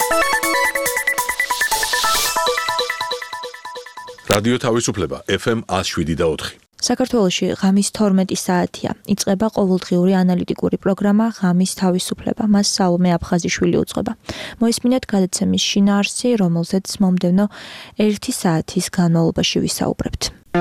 რადიო თავისუფლება FM 107.4. საქართველოში ღამის 12 საათია. იწყება ყოველდღიური ანალიტიკური პროგრამა ღამის თავისუფლება. მას სალომე აფხაზიშვილი უძღვება. მოისმინეთ გადაცემის შინაარსი, რომელზეც მომდევნო 1 საათის განმავლობაში ვისაუბრებთ.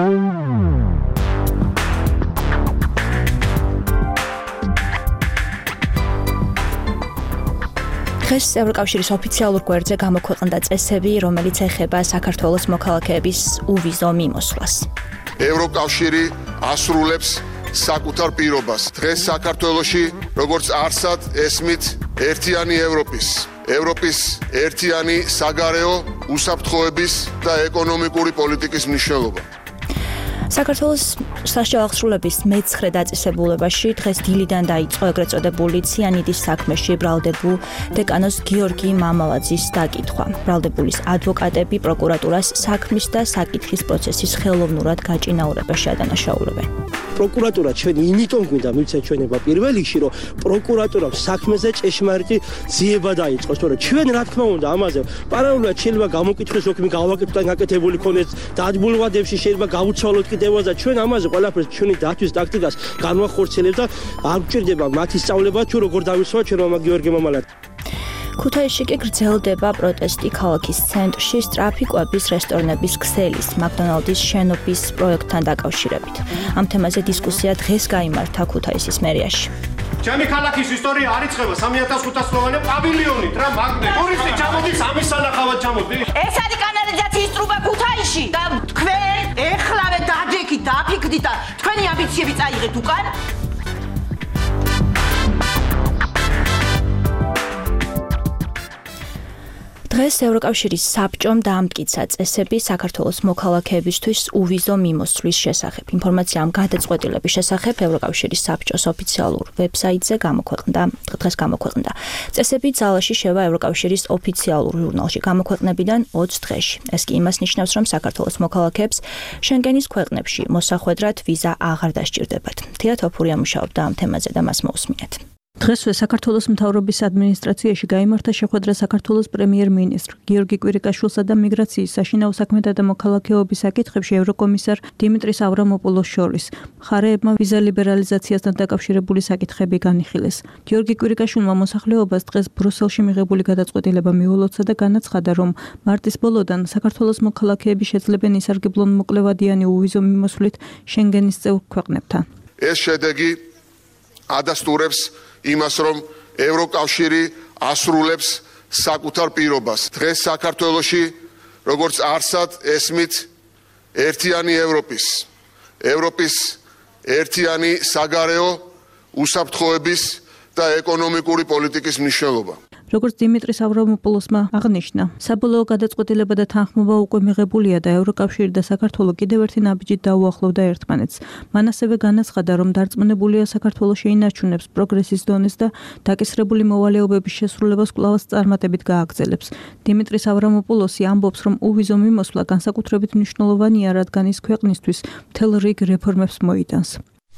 დღეს ევროკავშირის ოფიციალურ გვერდზე გამოქვეყნდა წესები, რომელიც ეხება საქართველოს მოქალაქეების უვიზო მიმოსვლას. ევროკავშირი ასრულებს საკუთარ პირობას. დღეს საქართველოში, როგორც არსად ესმით, ერთიანი ევროპის ერთიანი საგარეო უსაფრთხოების და ეკონომიკური პოლიტიკის მნიშვნელობა. საქართველოს სასჯელ აღსრულების მე-9 დაწესებულებაში დღეს დილიდან დაიწყო ეგრეთ წოდებული ციანიდის საქმეში ბრალდებულ დეკანოს გიორგი მამალაძის დაკითხვა. ბრალდებულის ადვოკატები პროკურატურას საქმის და საკითხის პროცესის ხელოვნურად გაჭიანურებაში ადანაშაულებენ. პროკურატურა ჩვენ იმიტომ გვინდა მივცეთ ჩვენება პირველ რიგში, რომ პროკურატურამ საქმეზე ჭეშმარიტი ძიება დაიწყოს, თორემ ჩვენ რა თქმა უნდა ამაზე პარალელურად შეიძლება გამოკითხოს ოქმი გავაკეთოთ ან გაკეთებული ქონდეს დაძაბულვადებში შეიძლება გავუცვალოთ კიდევ და ჩვენ ამაზე ყველაფერს ჩვენი დათვის ტაქტიკას განვახორციელებთ და არ გვჭირდება მათი სწავლება თუ როგორ დავისვა ჩვენ მამა გიორგი მამალაძე. ქუთაისში კი გრძელდება პროტესტი ქალაქის ცენტრში სწრაფი კვების რესტორნების ქსელის მაკდონალდის შენობის პროექტთან დაკავშირებით. ამ თემაზე დისკუსია დღეს გაიმართა ქუთაისის მერიაში. ჩემი ქალაქის ისტორია არ იწყება 3500-ოვანი პავილიონით რა მაგდე. ტურისტი ჩამოდის ამის სანახავად ჩამოდის. ეს არის კანალიზაციის ტრუბა ქუთაისში და თქვენ ეხლავე დაჯექით და აფიქრდით და თქვენი ამბიციები წაიღეთ უკან. დღეს ევროკავშირის საბჭომ დაამტკიცა წესები საქართველოს მოქალაქეებისთვის უვიზო მიმოსვლის შესახებ. ინფორმაცია ამ გადაწყვეტილების შესახებ ევროკავშირის საბჭოს ოფიციალურ ვებსაიტზე დღეს გამოქვეყნდა. წესები ძალაში შევა ევროკავშირის ოფიციალურ ჟურნალში გამოქვეყნებიდან 20 დღეში. ეს კი იმას ნიშნავს, რომ საქართველოს მოქალაქეებს შენგენის ქვეყნებში მოსახვედრად ვიზა აღარ დასჭირდებათ. თია თოფურია მუშაობდა ამ თემაზე და მას მოусმინეთ. დღესვე საქართველოს მთავრობის ადმინისტრაციაში გაიმართა შეხვედრა საქართველოს პრემიერ-მინისტრ გიორგი კვირიკაშვილსა და მიგრაციის, საშინაო საქმეთა და მოქალაქეობის საკითხებში ევროკომისარ დიმიტრის ავრამოპულოს შორის. მხარეებმა ვიზა ლიბერალიზაციასთან დაკავშირებული საკითხები განიხილეს. გიორგი კვირიკაშვილმა მოსახლეობას დღეს ბრუსელში მიღებული გადაწყვეტილება მიულოცა და განაცხადა, რომ მარტის ბოლოდან საქართველოს მოქალაქეები შეძლებენ ისარგებლონ მოკლევადიანი უვიზო მიმოსვლით შენგენის წევრ ქვეყნებთან. ეს შედეგი ადასტურებს იმას, რომ ევროკავშირი ასრულებს საკუთარ პირობას. დღეს საქართველოში, როგორც არსად ესმით, ერთიანი ევროპის ერთიანი საგარეო უსაფრთხოების და ეკონომიკური პოლიტიკის მნიშვნელობა. როგორც დიმიტრის ავრამოპულოსმა აღნიშნა, საბოლოო გადაწყვეტილება და თანხმობა უკვე მიღებულია და ევროკავშირი და საქართველო კიდევ ერთი ნაბიჯით დაუახლოვდა ერთმანეთს. მან ასევე განაცხადა, რომ დარწმუნებულია საქართველო შეინარჩუნებს პროგრესის დონეს და დაკისრებული მოვალეობების შესრულებას კვლავ წარმატებით გააგრძელებს. დიმიტრის ავრამოპულოსი ამბობს, რომ უვიზო მიმოსვლა განსაკუთრებით მნიშვნელოვანია, რადგან ის ქვეყნისთვის მთელ რიგ რეფორმებს მოიტანს.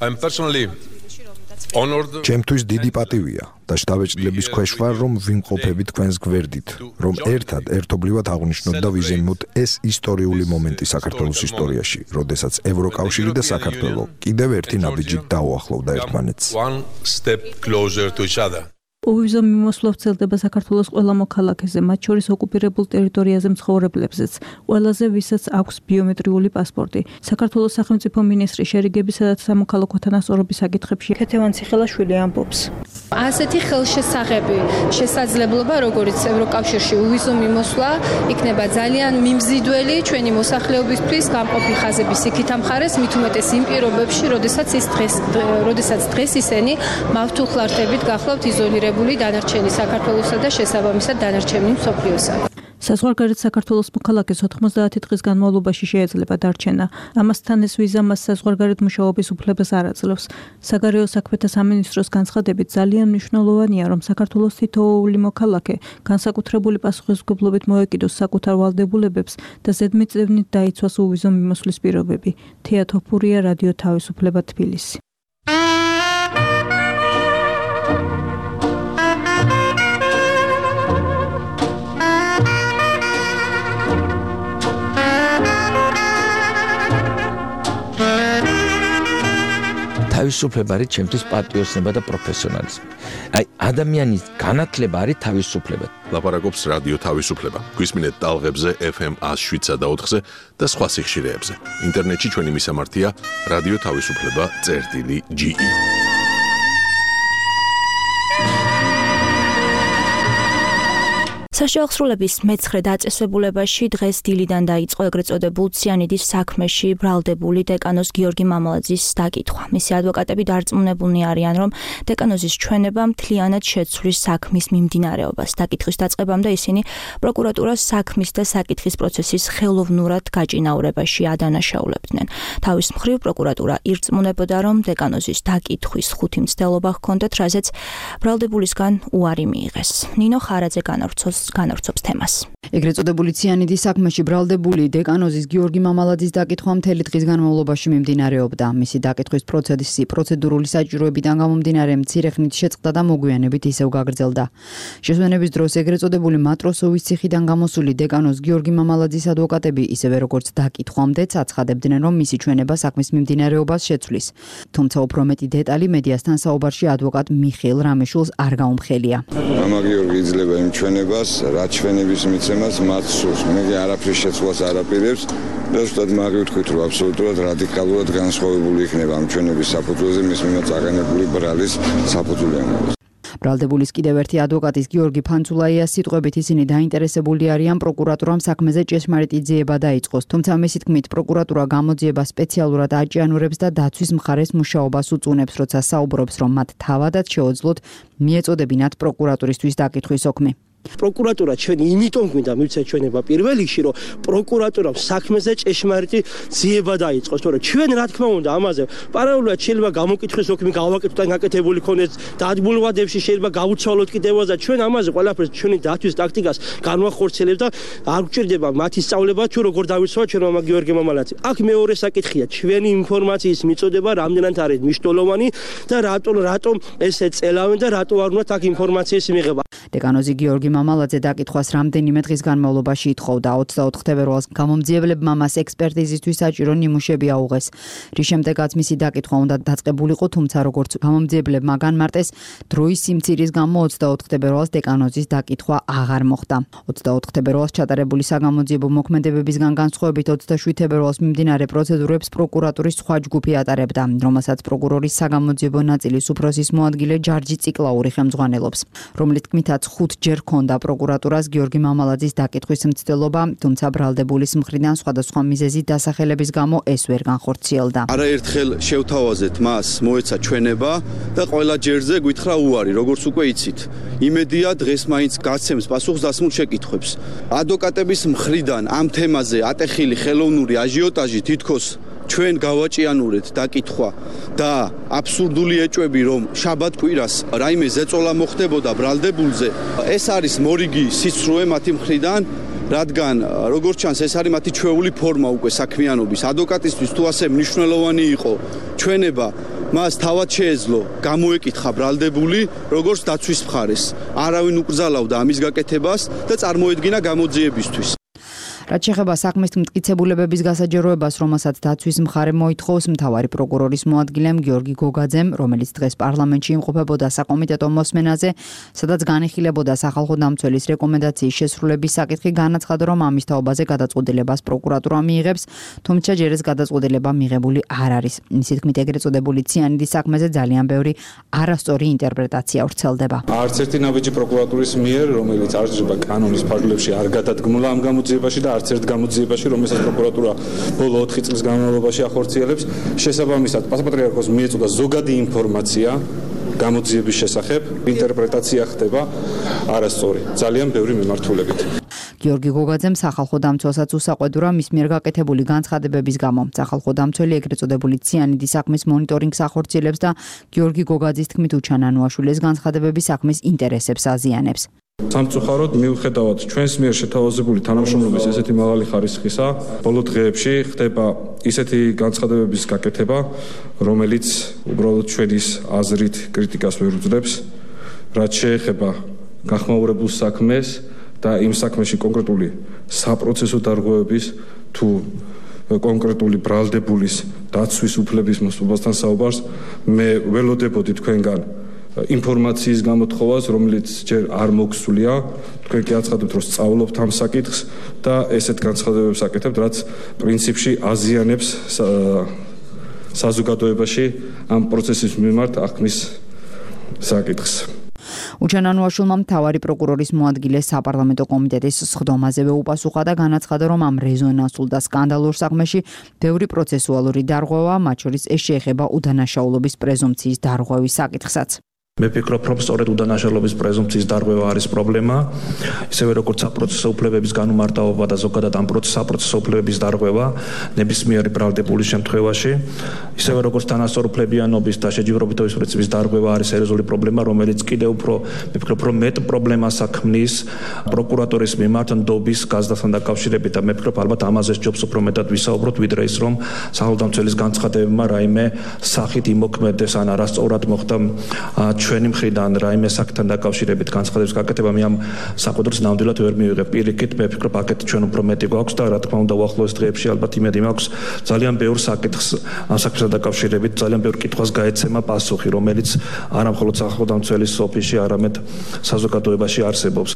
ჩემთვის დიდი პატივია და შთაბეჭდილების ქვეშ ვარ, რომ ვიმყოფები თქვენს გვერდით, რომ ერთობლივად აღვნიშნოთ და ვიზიაროთ ეს ისტორიული მომენტი საქართველოს ისტორიაში, როდესაც ევროკავშირი და საქართველო კიდევ ერთი ნაბიჯით დაუახლოვდა ერთმანეთს. უვიზო მიმოსვლა ვრცელდება საქართველოს ყველა მოქალაქეზე, მათ შორის ოკუპირებულ ტერიტორიაზე მცხოვრებლებზეც, ყველაზე ვისაც აქვს ბიომეტრიული პასპორტი. საქართველოს სახელმწიფო მინისტრი შერიგებისა და სამოქალაქო თანასწორობის საკითხებში ქეთევან ციხელაშვილი ამბობს. ასეთი ხელშესაღები შესაძლებლობა, როგორც ევროკავშირში უვიზო მიმოსვლა, იქნება ძალიან მიმზიდველი ჩვენი მოსახლეობისთვის გამყოფი ხაზების იქით ამხარეს, მით უმეტეს იმ პირობებში, როდესაც დღეს ისინი მავთულხლარტებით გახლავთ იზოლირებული დანარჩენი საქართველოსა და შესაბამისად დანარჩენი მსოფლიოსა. საზღვარგარეთ საქართველოს მოქალაქეს 90 დღის განმავლობაში შეიძლება დარჩენა. ამასთან ეს ვიზა მას საზღვარგარეთ მუშაობის უფლებას არ აძლევს. საგარეო საქმეთა სამინისტროს განცხადებით ძალიან მნიშვნელოვანია, რომ საქართველოს თითოეული მოქალაქე განსაკუთრებული პასუხისმგებლობით მოეკიდოს საკუთარ ვალდებულებებს და ზედმიწევნით დაიცვას უვიზო მიმოსვლის პირობები. თია თოფურია, რადიო თავისუფლება, თბილისი. თავისუფლება არის ჩემთვის პატრიოტიზმი და პროფესიონალიზმი. აი ადამიანის განათლება არის თავისუფლება. ლაპარაკობს რადიო თავისუფლება. გვისმინეთ ტალღებზე FM 107.4-ზე და სხვა სიხშირეებზე. ინტერნეტში ჩვენი მისამართია რადიო თავისუფლება.ge. საშუალო მე-9 დაწესებულებაში დღეს დილიდან დაიწყო ეგრეთ წოდებულ ციანიდის საქმეში ბრალდებული დეკანოზ გიორგი მამალაძის დაკითხვა. მისი ადვოკატები დარწმუნებულნი არიან, რომ დეკანოზის ჩვენება მთლიანად შეცვლის საქმის მიმდინარეობას. დაკითხვის დაწყებამდე ისინი პროკურატურას საქმის და საკითხის პროცესის ხელოვნურად გაჭინაურებაში ადანაშაულებდნენ. თავის მხრივ პროკურატურა ირწმუნებოდა, რომ დეკანოზის დაკითხვის ხუთი მცდელობა ჰქონდათ, რაზეც ბრალდებულისგან უარი მიიღეს. ნინო ხარაძე განავრცობს თემას. ეგრეთ წოდებული ციანიდის საქმეში ბრალდებული დეკანოზის გიორგი მამალაძის დაკითხვა მთელი დღის განმავლობაში მიმდინარეობდა. მისი დაკითხვის პროცესი პროცედურული საჭიროებიდან გამომდინარე მცირე ხნით შეწყდა და მოგვიანებით ისევ გაგრძელდა. შესვენების დროს ეგრეთ წოდებული მატროსოვის ციხიდან გამოსული დეკანოზ გიორგი მამალაძის ადვოკატები ისევე როგორც დაკითხვამდეც აცხადებდნენ, რომ მისი ჩვენება საქმის მიმდინარეობას შეცვლის. თუმცა უფრო მეტი დეტალი მედიასთან საუბარში ადვოკატ მიხეილ რამეშულს არ გაუმხელია. მამა გიორგი იძლევა იმ ჩვენებას, რაც ჩვენების მიცემას მათ სურს. მე არაფრის შეცვლას არ აპირებს და ზუსტად მაგივთქვით, რომ აბსოლუტურად რადიკალურად განსხვავებული იქნება ამ ჩვენების საფუძველზე მის მიმართ აღენებული ბრალის საფუძვლიანობა. ბრალდებულის კიდევ ერთი ადვოკატის გიორგი ფანცულაიას სიტყვებით ისინი დაინტერესებული არიან პროკურატურამ საქმეზე ჭეშმარიტი ძიება დაიწყოს. თუმცა მისი თქმით, პროკურატურა გამოძიებას სპეციალურად აჭიანურებს და დაცვის მხარეს მუშაობას უწუნებს, როცა საუბრობს, რომ მათ თავადაც შეუძლოთ მიეწოდებინათ პროკურატურისთვის დაკითხვის ოქმი. პროკურატურა ჩვენი იმიტომ გვინდა მივცეთ ჩვენება პირველ რიგში, რომ პროკურატურამ საქმეზე ჭეშმარიტი ძიება დაიწყოს, თორე ჩვენ რა თქმა უნდა ამაზე პარალელურად შეიძლება გამოკითხვის ოქმი გავაკეთოთ ან გაკეთებული ქონდეს დადგმულვადებში შეიძლება გავუცვალოთ კიდევ და ჩვენ ამაზე ყველაფერს ჩვენი დაცვის ტაქტიკას განვახორციელებთ და არ გვჭირდება მათი სწავლება თუ როგორ დავიცვათ ჩვენ მამა გიორგი მამალაძე. აქ მეორე საკითხია ჩვენი ინფორმაციის მიწოდება რამდენად არის მნიშვნელოვანი და რატომ ესე წელავენ და რატო არ უნდა აქ ინფორმაციის მიღება. დეკანოზი გიორგი მამალაძე დაკითხვას რამდენიმე დღის განმავლობაში ითხოვდა. 24 თებერვალს გამომძიებლებმა მას ექსპერტიზისთვის საჭირო ნიმუშები აუღეს. რის შემდეგაც მისი დაკითხვა უნდა დაწყებულიყო, თუმცა როგორც გამომძიებლებმა განმარტეს, დროის სიმცირის გამო 24 თებერვალს დეკანოზის დაკითხვა აღარ მოხდა. 24 თებერვალს ჩატარებული საგამოძიებო მოქმედებებისგან განსხვავებით 27 თებერვალს მიმდინარე პროცედურებს პროკურატურის სხვა ჯგუფი ატარებდა, რომელსაც პროკურორის საგამოძიებო ნაწილის უფროსის მოადგილე ჯარჯი ციკლაური ხელმძღვანელობს, რომლის თქმითაც 5 ჯერ ჰქონდა პროკურატურას გიორგი მამალაძის დაკითხვის მცდელობა, თუმცა ბრალდებულის მხრიდან სხვადასხვა მიზეზით დასახელების გამო ეს ვერ განხორციელდა. არაერთხელ შევთავაზეთ მას, მოეცა ჩვენება და ყველა ჯერზე გვითხრა უარი, როგორც უკვე იცით. იმედია დღეს მაინც გაცემს პასუხისდასმულ შეკითხვებს. ადვოკატების მხრიდან ამ თემაზე ატეხილი ხელოვნური აჟიოტაჟი თითქოს ჩვენ გავაჭიანურეთ დაკითხვა და აბსურდული ეჭვები, რომ შაბათ კვირას რაიმე ზეწოლა მოხდებოდა ბრალდებულზე, ეს არის მორიგი სიცრუე მათი მხრიდან, რადგან როგორც ჩანს ეს არის მათი ჩვეული ფორმა უკვე საქმიანობის. ადვოკატისთვის თუ ასე მნიშვნელოვანი იყო ჩვენება, მას თავად შეეძლო გამოეკითხა ბრალდებული როგორც დაცვის მხარეს. არავინ უკრძალავდა ამის გაკეთებას და წარმოედგინა გამოძიებისთვის. რაც შეეხება საქმის მტკიცებულებების გასაჯეროებას, რომელსაც დაცვის მხარე მოითხოვს მთავარი პროკურორის მოადგილემ გიორგი გოგაძემ, რომელიც დღეს პარლამენტში იმყოფებოდა საკომიტეტო მოსმენაზე, სადაც განიხილებოდა სახალხო დამცველის რეკომენდაციის შესრულების საკითხი, განაცხადა, რომ ამის თაობაზე გადაწყვეტილებას პროკურატურა მიიღებს, თუმცა ჯერ ეს გადაწყვეტილება მიღებული არ არის. მისი თქმით, ეგრეთ წოდებული ციანიდის საქმეზე ძალიან ბევრი არასწორი ინტერპრეტაცია ვრცელდება. არც ერთი ნაბიჯი პროკურატურის მიერ, რომელიც არ ჭრება კანონის ფარგლებში, არ გადადგმულა ამ გამოძიებაში და არც ერთ გამოძიებაში, რომელსაც პროკურატურა ბოლო 4 წლის განმავლობაში ახორციელებს. შესაბამისად, პასპატრიარქოს მიეწოდა ზოგადი ინფორმაცია გამოძიების შესახებ, ინტერპრეტაცია ხდება არასწორი, ძალიან ბევრი მიმართულებით. გიორგი გოგაძემ სახალხო დამცველსაც უსაყვედურა მის მიერ გაკეთებული განცხადებების გამო. სახალხო დამცველი ეგრეთ წოდებული ციანიდის საქმის მონიტორინგს ახორციელებს და გიორგი გოგაძის თქმით უჩანანუაშვილი ეს განცხადებები საქმის ინტერესებს აზიანებს. სამწუხაროდ მიუხედავად ჩვენს მიერ შეთავაზებული თანამშრომლობის ესეთი მაღალი ხარისხისა, ბოლო დღეებში ხდება ისეთი განცხადებების გაკეთება, რომელიც უბრალოდ ჩვენის აზრით კრიტიკას ვერ უძლებს, რაც შეეხება გახმაურებულ საქმეს და იმ საქმეში კონკრეტული საპროცესო დარღვევების თუ კონკრეტული ბრალდებულის დაცვის უფლების მოსპობასთან საუბარს, მე ველოდებოდი თქვენგან ინფორმაციის გამოთხოვას, რომელიც ჯერ არ მოგსულია, თქვენ კი აცხადებთ, რომ სწავლობთ ამ საკითხს და ესეთ განცხადებებს აკეთებთ, რაც პრინციპში აზიანებს საზოგადოებაში ამ პროცესის მიმართ აღქმის საკითხს. უჩანანუაშვილმა მთავარი პროკურორის მოადგილე საპარლამენტო კომიტეტის სხდომაზევე უპასუხა და განაცხადა, რომ ამ რეზონანსულ და სკანდალურ საქმეში ბევრი პროცესუალური დარღვევა, მათ შორის ეს შეეხება უდანაშაულობის პრეზუმპციის დარღვევის საკითხსაც. მე ვფიქრობ, რომ სწორედ უდანაშაულობის პრეზუმპციის დარღვევა არის პრობლემა, ისევე როგორც საპროცესო უფლებების განუმარტავობა და ზოგადად ამ საპროცესო უფლებების დარღვევა ნებისმიერი ბრალდებულის შემთხვევაში, ისევე როგორც თანასწორუფლებიანობის და შეჯიბრობითობის პრინციპის დარღვევა არის სერიოზული პრობლემა, რომელიც კიდევ უფრო მე ვფიქრობ, რომ მეტ პრობლემას აქმნის პროკურატურის მიმართ ნდობის გაზრდასთან დაკავშირებით და მე ვფიქრობ, ალბათ ამაზე ჯობს უფრო მეტად ვისაუბროთ, ვიდრე ის, რომ სახელმწიფოს განცხადებებმა რაიმე სახით იმოქმედეს ან არასწორად მოხდა ჩვენი მხრიდან რაიმე საკითხთან დაკავშირებით განცხადების გაკეთება მე ამ საყდრს ნამდვილად ვერ მივიღებ. პირიქით, მე ვფიქრობ, აკეთ ჩვენ უფრო მეტი გვაქვს და რა თქმა უნდა უახლოეს დღეებში ალბათ იმედი მაქვს ძალიან ბევრ საკითხს ამ საკითხთან დაკავშირებით ძალიან ბევრ კითხვას გაეცემა პასუხი, რომელიც არა მხოლოდ სახელმწიფოს ოფისში, არამედ საზოგადოებაში არსებობს.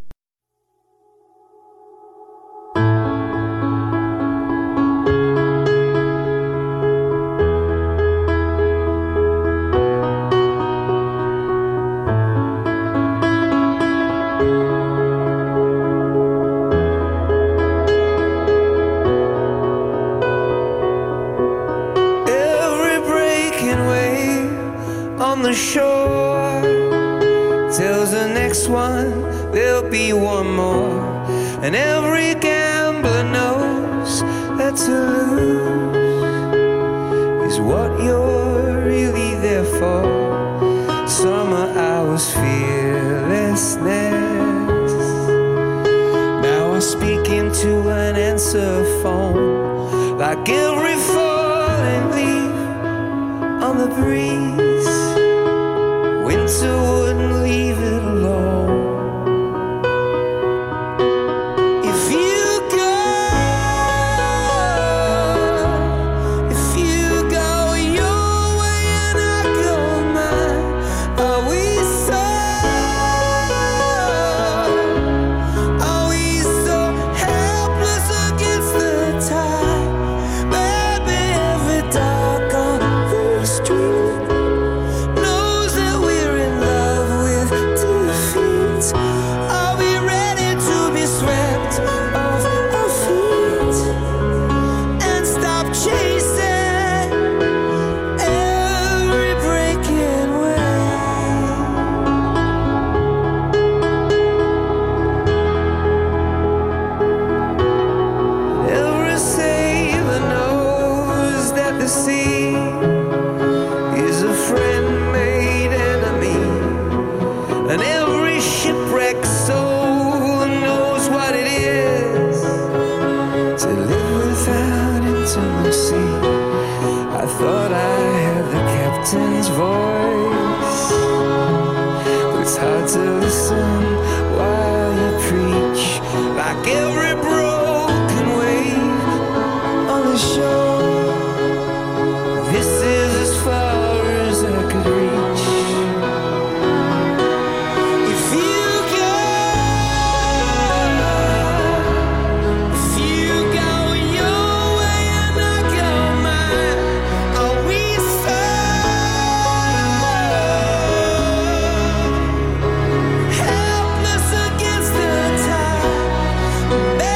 Baby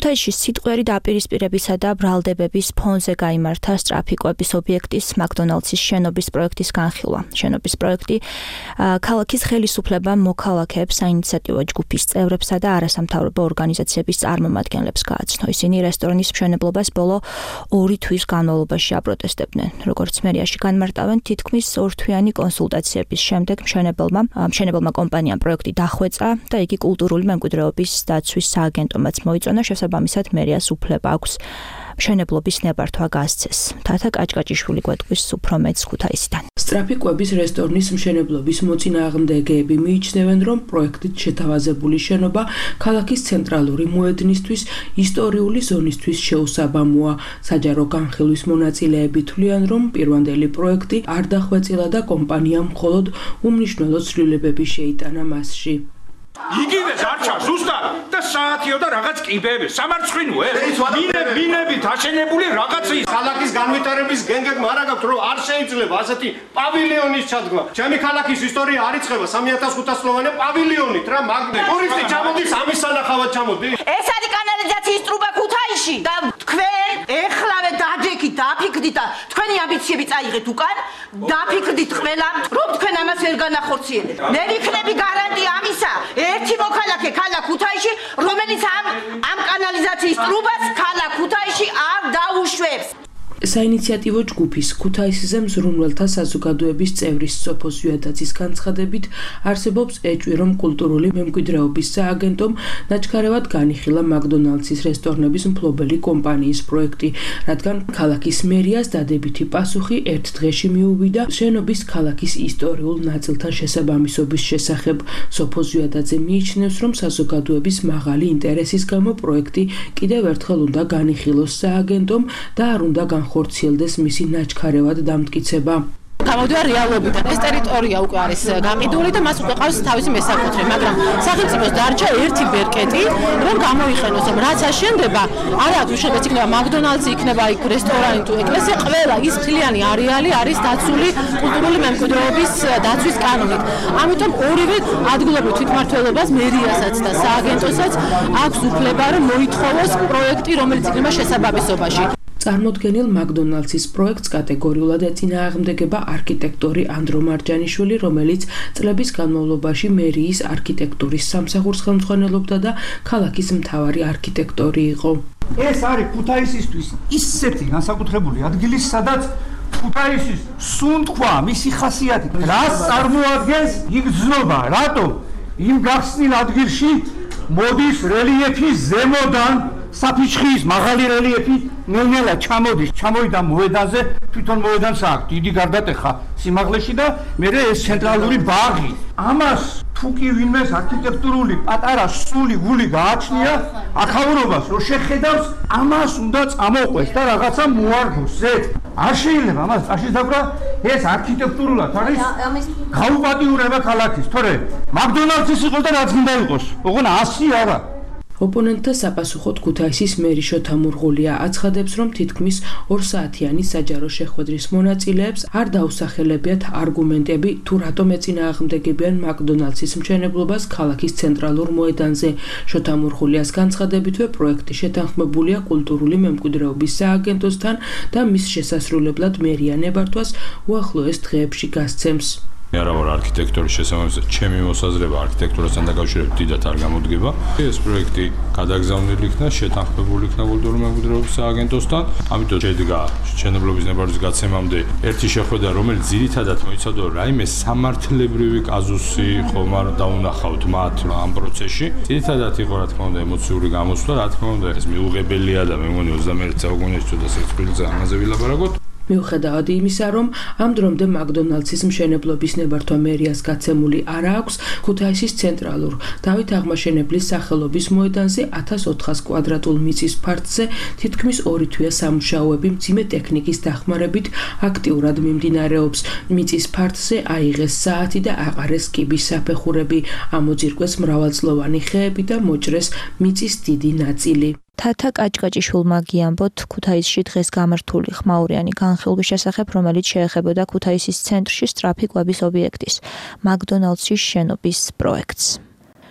ქუთაისში სიტყვიერი დაპირისპირებისა და ბრალდებების ფონზე გაიმართა სწრაფი კვების ობიექტის მაკდონალდსის შენობის პროექტის განხილვა. შენობის პროექტი ქალაქის ხელისუფლებამ მოქალაქეებს, საინიციატივო ჯგუფის წევრებსა და არასამთავრობო ორგანიზაციების წარმომადგენლებს გააცნო. ისინი რესტორანის მშენებლობას ბოლო 2 თვის განმავლობაში აპროტესტებდნენ. როგორც მერიაში განმარტავენ, თითქმის 2 თვიანი კონსულტაციების შემდეგ მშენებელმა კომპანიამ პროექტი დახვეწა და იგი კულტურული მემკვიდრეობის დაცვის სააგენტომაც მოიწონა. შესაბამისად, მერიას უფლება აქვს მშენებლობის ნებართვა გასცეს. თათა კაჭკაჭიშვილი გვეტყვის უფრო მეც ქუთაისიდან. სწრაფი კვების რესტორნის მშენებლობის მოწინააღმდეგეები მიიჩნევენ, რომ პროექტით შეთავაზებული შენობა ქალაქის ცენტრალური მოედნისთვის ისტორიული ზონისთვის შეუსაბამოა. საჯარო განხილვის მონაწილეები თვლიან, რომ პირვანდელი პროექტი არ დახვეწილა და კომპანიამ მხოლოდ უმნიშვნელო ცვლილებები შეიტანა მასში. იგივეს არჩა ზუსტად და საათიო და რაღაც კიბეები სამარცხვინოე მინებით აშენებული რაღაცის ქალაქის განვითარების გენგებმა არ აქვს რომ არ შეიძლება ასეთი პავილიონის ჩადგმა. ჩემი ქალაქის ისტორია არ იწყება 3500 წლოვანი პავილიონით რა მაგნე. ტურისტი ჩამოდის ამის სანახავად ჩამოდის. ეს არის კანალიზაციის ტრუბა ქუთაისში და თქვენ ეხლავე დაჯექით დაფიქრდით და თქვენი ამბიციები წაიღეთ უკან დაფიქრდით ყველა რომ თქვენ ამას ვერ განახორციელებთ. მე ვიქნები გარანტია ამისა ერთი მოქალაქე ქალაქ ქუთაისში რომელიც ამ კანალიზაციის ტრუბას ქალაქ ქუთაისში არ დაუშვებს. საინიციატივო ჯგუფის ქუთაისზე მზრუნველთა საზოგადოების წევრის სოფო ზვიადაძის განცხადებით არსებობს ეჭვი, რომ კულტურული მემკვიდრეობის სააგენტომ ნაჩქარევად განიხილა მაკდონალდსის რესტორნების მფლობელი კომპანიის პროექტი, რადგან ქალაქის მერიას დადებითი პასუხი ერთ დღეში მიუვიდა შენობის ქალაქის ისტორიულ ნაწილთან შესაბამისობის შესახებ. სოფო ზვიადაძე მიიჩნევს, რომ საზოგადოების მაღალი ინტერესის გამო პროექტი კიდევ ერთხელ უნდა განიხილოს სააგენტომ და არ უნდა ხორციელდეს მისი ნაჩქარევად დამტკიცება. გამოდია რეალობიდან. ეს ტერიტორია უკვე არის გამიდული და მას უკვე ყავს თავისი მესაკუთრე, მაგრამ სახელმწიფოს დარჩა ერთი ბერკეტი, რომ გამოიყენოს, რომ რაც აშენდება, არა თუ შეიძლება იქნება მაკდონალდსი, იქნება იქ რესტორანი თუ ეკლესია, ყველა ის მთლიანი არეალი არის დაცული კულტურული მემკვიდრეობის დაცვის კანონით. ამიტომ ორივე ადგილობრივ თვითმმართველობას, მერიასაც და სააგენტოსაც აქვს უფლება, რომ მოითხოვოს პროექტი, რომელიც იქნება შესაბამისობაში. წარმოდგენილ მაკდონალდსის პროექტს კატეგორიულად ეწინააღმდეგება არქიტექტორი ანდრო მარჯანიშვილი, რომელიც წლების განმავლობაში მერიის არქიტექტურის სამსახურს ხელმძღვანელობდა და ქალაქის მთავარი არქიტექტორი იყო. ეს არის ქუთაისისთვის ისეთი განსაკუთრებული ადგილი, სადაც ქუთაისის სუნთქვა, მისი ხასიათი, რას წარმოადგენს იგრძნობა, რატომ იმ გახსნილ ადგილში მოდის რელიეფი ზემოდან საფიჩხის მაღალი რელიეფი ნელ-ნელა ჩამოვიდა მოედანზე, თვითონ მოედანს აქვს დიდი გარდატეხა სიმაღლეში და მერე ეს ცენტრალური ბაღი. ამას თუ კი ვინმეს არქიტექტურული პატარა სული გული გააჩნია ახალურობას რო შეხედავს, ამას უნდა წამოყვეს და რაღაცა მოარგოს ზედ. არ შეიძლება ამას წაშის დაკვრა, ეს არქიტექტურულად არის გაუპატიურება ქალაქის, თორე მაკდონალდსის იყო და რაც უნდა იყოს, ოღონ 100 არა. ოპონენტთა საპასუხოდ ქუთაისის მერი შოთა მურღულია აცხადებს, რომ თითქმის 2 საათიანი საჯარო შეხვედრის მონაწილეებს არ დაუსახელებიათ არგუმენტები, თუ რატომ ეწინააღმდეგებიან მაკდონალდსის მშენებლობას ქალაქის ცენტრალურ მოედანზე. შოთა მურღულიას განცხადებითვე პროექტი შეთანხმებულია კულტურული მემკვიდრეობის სააგენტოსთან და მის შესასრულებლად მერია ნებართვას უახლოეს დღეებში გასცემს. არა ვარ არქიტექტორის შესაბამისად, ჩემი მოსაზრება არქიტექტურასთან დაკავშირებით დიდად არ გამოდგება. ეს პროექტი გადაგზავნილი იქნა, შეთანხმებული იქნა კულტურული მემკვიდრეობის სააგენტოსთან. ამიტომ შედგა შენებლობის ნებართვის გაცემამდე ერთი შეხვედრა, რომელიც ძირითადად მოიცავდა რაიმე სამართლებრივი კაზუსი ხომ არ დაუნახავთ მათ ამ პროცესში. ძირითადად იყო რა თქმა უნდა ემოციური გამოსვლა, რა თქმა უნდა ეს მიუღებელია და მე მგონი 21 საუკუნეში თუ და სიცხვილეზე ამაზე ვილაპარაკოთ. მიუხედავად იმისა, რომ ამ დრომდე მაკდონალდსის მშენებლობის ნებართვა მერიას გაცემული არ აქვს, ქუთაისის ცენტრალურ დავით აღმაშენებლის სახელობის მოედანზე 1400 კვადრატულ მიწის ფართზე თითქმის 2 თვეა სამუშაოები მძიმე ტექნიკის დახმარებით აქტიურად მიმდინარეობს. მიწის ფართზე აიღეს საათი და აყარეს კიბის საფეხურები, ამოძირკვეს მრავალწლოვანი ხეები და მოჭრეს მიწის დიდი ნაწილი. თათა კაჭკაჭიშვილმა გიამბოთ ქუთაისში დღეს გამართული ხმაურიანი განხილვის შესახებ, რომელიც შეეხებოდა ქუთაისის ცენტრში სწრაფი კვების ობიექტის მაკდონალდსის შენობის პროექტს.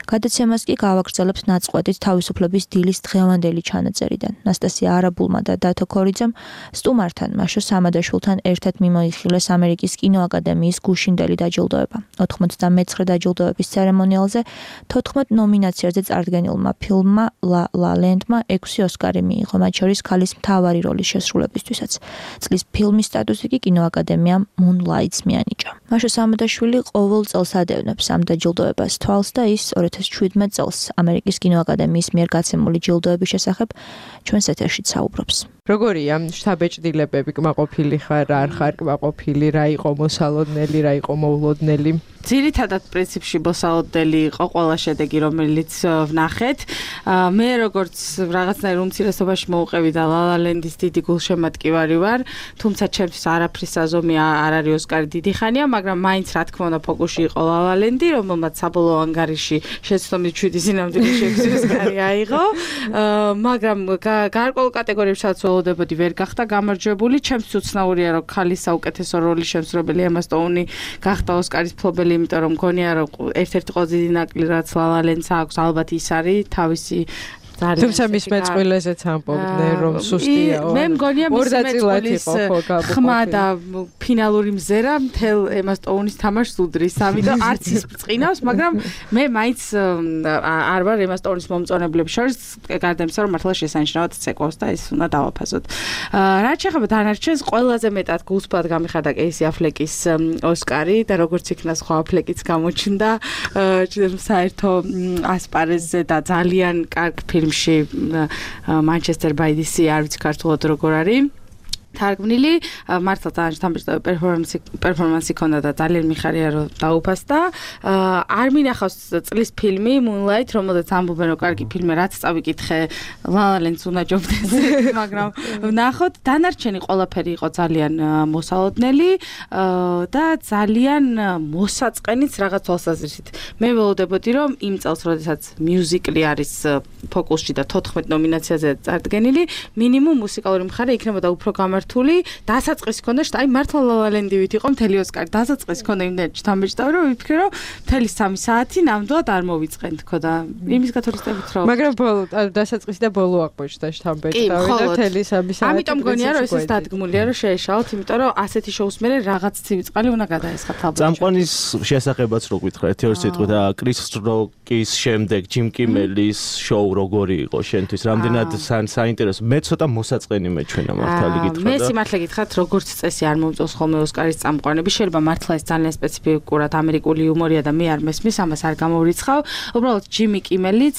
გადაცემას კი გავაგრძელებთ ნაწყვეტით თავისუფლების დილის დღევანდელი ჩანაწერიდან. ნასტასია არაბულმა და დათო ქორიძემ სტუმართან მაშო სამადაშვილთან ერთად მიმოიხილეს ამერიკის კინოაკადემიის გუშინდელი დაჯილდოება. 99 დაჯილდოების ცერემონიალზე 14 ნომინაციაზე წარდგენილმა ფილმმა La La Land-მა 6 ოსკარი მიიღო, მათ შორის ქალის მთავარი როლის შესრულებისთვისაც. წლის ფილმის სტატუსი კი კინოაკადემიამ Moonlight-ს მიანიჭა. მაშო სამადაშვილი ყოველ წელს ადევნებს ამ დაჯილდოებას თვალს და ის 2017 წელს ამერიკის კინოაკადემიის მიერ გაცემული ჯილდოების შესახებ ჩვენს ეთერშიც საუბრობს. როგორია შთაბეჭდილებები, კმაყოფილი ხარ, არ ხარ კმაყოფილი, რა იყო მოსალოდნელი, რა იყო მოულოდნელი? ძირითადად პრინციპში მოსალოდნელი იყო ყველა შედეგი, რომელიც ვნახეთ. მე როგორც რაღაცნაირ უმცირესობაში მოუყევი და La La Land-ის დიდი გულშემატკივარი ვარ, თუმცა ჩემთვის არაფრის საზომი არ არის ოსკარი დიდი ხანია, მაგრამ მაინც რა თქმა უნდა ფოკუსში იყო La La Land-ი, რომელმაც საბოლოო ანგარიში შეცდომით 7 სინამდვილეში 6 ოსკარი აიღო, მაგრამ გარკვეულ კატეგორიებშიც ველოდებოდი ვერ გახდა გამარჯვებული. ჩემთვის უცნაურია რომ ქალის საუკეთესო როლის შემსრულებელი Emma Stone-ი გახდა ოსკარის მფლობელი, იმიტომ რომ მგონია რომ ერთ-ერთი ყველაზე დიდი ნაკლი რაც La La Land-ს აქვს ალბათ ის არის თავისი თუმცა მის მეწყვილეზეც ამბობდნენ რომ სუსტია. მე მგონია მის მეწყვილის ხმა და ფინალური მზერა მთელ Emma Stone-ის თამაშს უდრის, ამიტომ არც ის ბრწყინავს, მაგრამ მე მაინც არ ვარ Emma Stone-ის მომწონებლებს შორის, გარდა იმისა რომ მართლა შესანიშნავად ცეკვავს და ის უნდა დავაფასოთ. რაც შეეხება დანარჩენს, ყველაზე მეტად გულსფრად გამიხარდა Casey Affleck-ის ოსკარი და როგორც იქნა სხვა Affleck-იც გამოჩნდა საერთო ასპარეზზე და ძალიან კარგ ფილმში Manchester by the Sea არ ვიცი ქართულად როგორ არის თარგმნილი, მართლა ძალიან შთამბეჭდავი პერფორმანსი ქონდა და ძალიან მიხარია რომ დაუფასდა. არ მინახავს წლის ფილმი Moonlight, რომელზეც ამბობენ რომ კარგი ფილმი, რაც წავიკითხე La La Land-ს უნდა ჯობდეს, მაგრამ ვნახოთ, დანარჩენი ყველაფერი იყო ძალიან მოსალოდნელი და ძალიან მოსაწყენიც რაღაც თვალსაზრისით. მე ველოდებოდი რომ იმ წელს, როდესაც მიუზიკლი არის ფოკუსში და 14 ნომინაციაზე წარდგენილი, მინიმუმ მუსიკალური მხარე იქნებოდა უფრო თული დასაწყისი ქონდა, აი მართლა La La Land-ივით იყო მთელი ოსკარი. დასაწყისი ქონდა იმდენად შთამბეჭდავი, რომ ვიფიქრე, რომ მთელი 3 საათი ნამდვილად არ მოვიწყენთ ხო და იმის გათვალისწინებით რომ მაგრამ ბოლო დასაწყისი და ბოლო აღმოჩნდა შთამბეჭდავი და მთელი 3 საათი. ამიტომ მგონია რომ ეს დადგმულია რომ შეეშალოთ, იმიტომ რომ ასეთი შოუს მერე რაღაც ცივიწყალი უნდა გადაესხათ ალბათ. წამყვანის შესახებაც რო გითხრათ, ერთ სიტყვით და კრის როკის შემდეგ ჯიმ კიმელის შოუ როგორი იყო შენთვის? რამდენად საინტერესო? მე ცოტა მოსაწყენი მეჩვენა მართალი გითხრათ. მე სიმართლე გითხრათ, როგორც წესი არ მომწონს ხოლმე ოსკარის წამყვანები, შეიძლება მართლა ეს ძალიან სპეციფიკურად ამერიკული იუმორია და მე არ მესმის, ამას არ გამოვრიცხავ. უბრალოდ ჯიმი კიმელიც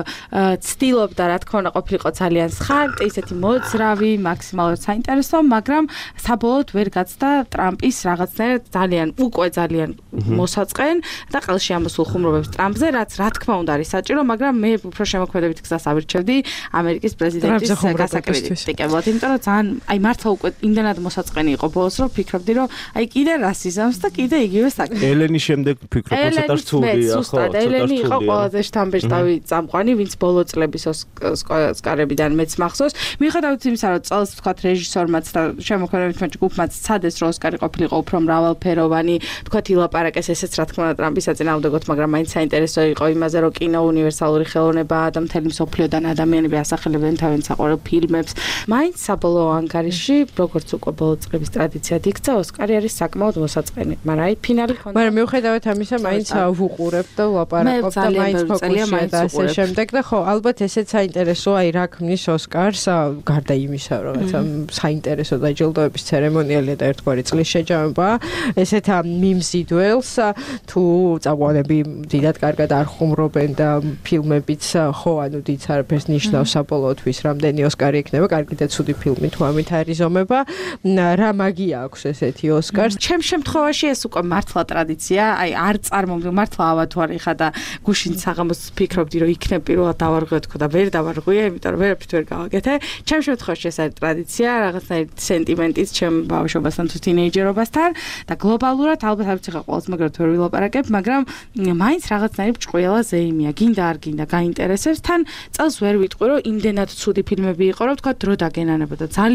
ცდილობდა რა თქმა უნდა ყოფილიყო ძალიან სხარტი, ისეთი მოძრავი, მაქსიმალურად საინტერესო, მაგრამ საბოლოოდ ვერ გაცდა ტრამპის რაღაცნაირად ძალიან მოსაწყენ და ყელში ამოსულ ხუმრობებს ტრამპზე, რაც რა თქმა უნდა არის საჭირო, მაგრამ მე უფრო შემოქმედებით გზას ავირჩევდი ამერიკის პრეზიდენტის გასაკრიტიკებლად, იმიტომ რომ ძალიან აი მართლა უკვე იმდენად მოსაწყენი იყო ბოლოს, რომ ფიქრობდი, რომ აი კიდე რასიზმს და კიდე იგივე საკითხი. ელენის შემდეგ ფიქრობ, რომ ცოტა რთულია, ხო? ელენი იყო ყველაზე შთამბეჭდავი წამყვანი, ვინც ბოლო წლების ოსკარებიდან მეც მახსოვს. მიუხედავად იმისა, რომ წელს თქვა რეჟისორმაც და შემოქმედებითმა ჯგუფმაც ცადეს, რომ ოსკარი ყოფილიყო უფრო მრავალფეროვანი, თქვა ილაპარაკეს ესეც რა თქმა უნდა ტრამპის საწინააღმდეგოდ, მაგრამ მაინც საინტერესო იყო იმაზე, რომ კინო უნივერსალური ხელოვნებაა და მთელი მსოფლიოდან ადამიანები ასახელებდნენ თავიანთ საყვარელ ფილმებს. მაინც საბოლოო ანგარიში, როგორც უკვე ბოლო წლების ტრადიციად იქცა, ოსკარი არის საკმაოდ მოსაწყენი, მაგრამ აი ფინალი ხონდა. მაგრამ მიუხედავად ამისა, მაინც ვუყურებ და ვლაპარაკობ და მაინც ფოკუსია და ასე შემდეგ და ხო, ალბათ ესეც საინტერესოა, აი რა ქმნის ოსკარს, გარდა იმისა, რომ საინტერესო დაჯილდოების ცერემონიალია და ერთგვარი წლის შეჯამება, ესეთა მიმზიდველს თუ წამყვანები დიდად კარგად არ ხუმრობენ და ფილმებიც ხო, ანუ დიდ არაფერს ნიშნავს საბოლოოდ ვის რამდენი ოსკარი იქნება, კარგი და ცუდი ფილმი თუ ამით არის ზომება, რა მაგია აქვს ესეთი ოსკარს? ჩემ შემთხვევაში ეს უკვე მართლა ტრადიცია, აი არ წარმომდგ მართლა ავათვარი ხა და გუშინ საღამოს ფიქრობდი რომ იქნებ პირველად დავარღვიო თქო და ვერ დავარღვიე, იმიტომ რომ ვერაფრით ვერ გავაკეთე. ჩემ შემთხვევაში ეს არის ტრადიცია, რაღაცნაირი სენტიმენტიც ჩემ ბავშვობასთან თუ თინეიჯერობასთან და გლობალურად ალბათ არ ვიცი ხა ყოველს მაგრად ვერ ვილაპარაკებ, მაგრამ მაინც რაღაცნაირი ჭყუიალა ზეიმია, გინდა არ გინდა გაინტერესებს, თან წელს ვერ ვიტყვი რომ იმდენად ცუდი ფილმები იყო, რომ თქვა დრო დაგენანებოდა. ძალიან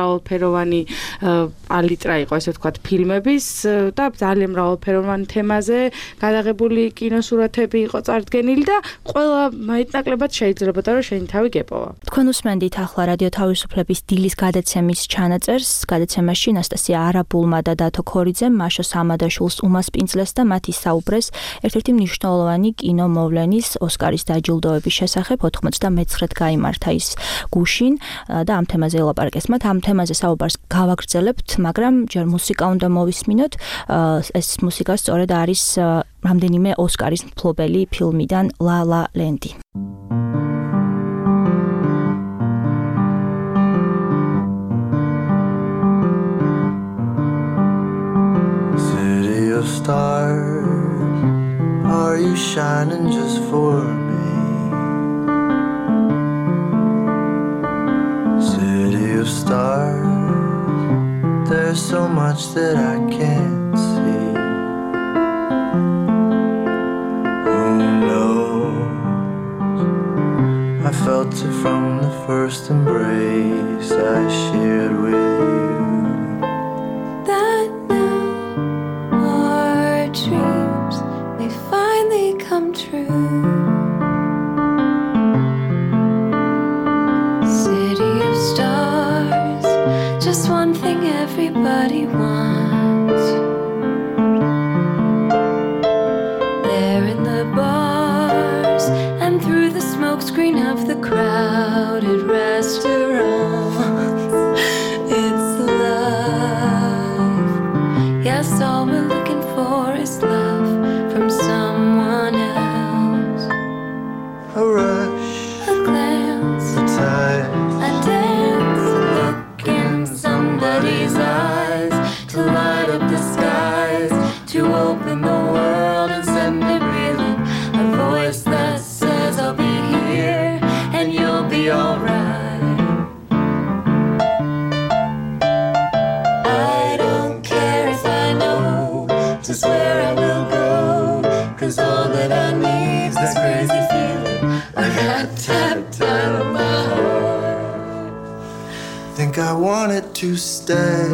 მრავალფეროვანი პალიტრა იყო, ესე ვთქვათ, ფილმების და ძალიან მრავალფეროვანი თემაზე გადაღებული კინოსურათები იყო წარდგენილი და ყველა მაინტერესებად შეიძლებოდა რომ შენი თავი გეპოვა. თქვენ უსმენდით ახლა რადიო თავისუფლების დილის გადაცემის ჩანაწერს. გადაცემაში ნასტასია არაბულმა და დათო ქორიძემ მაშო სამადაშვილს უმასპინძლეს და მათი საუბრეს ერთ-ერთი მნიშვნელოვანი კინომოვლენის ოსკარის დაჯილდოების შესახებ 99-ად გაიმართა ის გუშინ და ამ თემაზე ელაპარაკეს მათ. ამ თემაზე საუბარს გავაგრძელებთ, მაგრამ ჯერ მუსიკა უნდა მოვისმინოთ. ეს მუსიკა სწორედ არის რამდენიმე ოსკარის მფლობელი ფილმიდან La La Land. City of stars, are you shining just for me? City of stars, there's so much that I can't see. Who knows? I felt it from the first embrace I shared with you. That now our dreams may finally come true. City of stars, just one thing everybody wants. There in the bars and through the smokescreen of the crowded restaurants, it's love. Yes, all we're looking for is love from someone else. A rush, a glance, a time, a dance, a look in somebody's eyes to light up the skies, to open the world and send it reeling. A voice that says I'll be here and you'll be alright. I don't care if I know just where I will go, 'cause all that I need is this crazy feeling I got tapped out of my heart. think I want it to stay.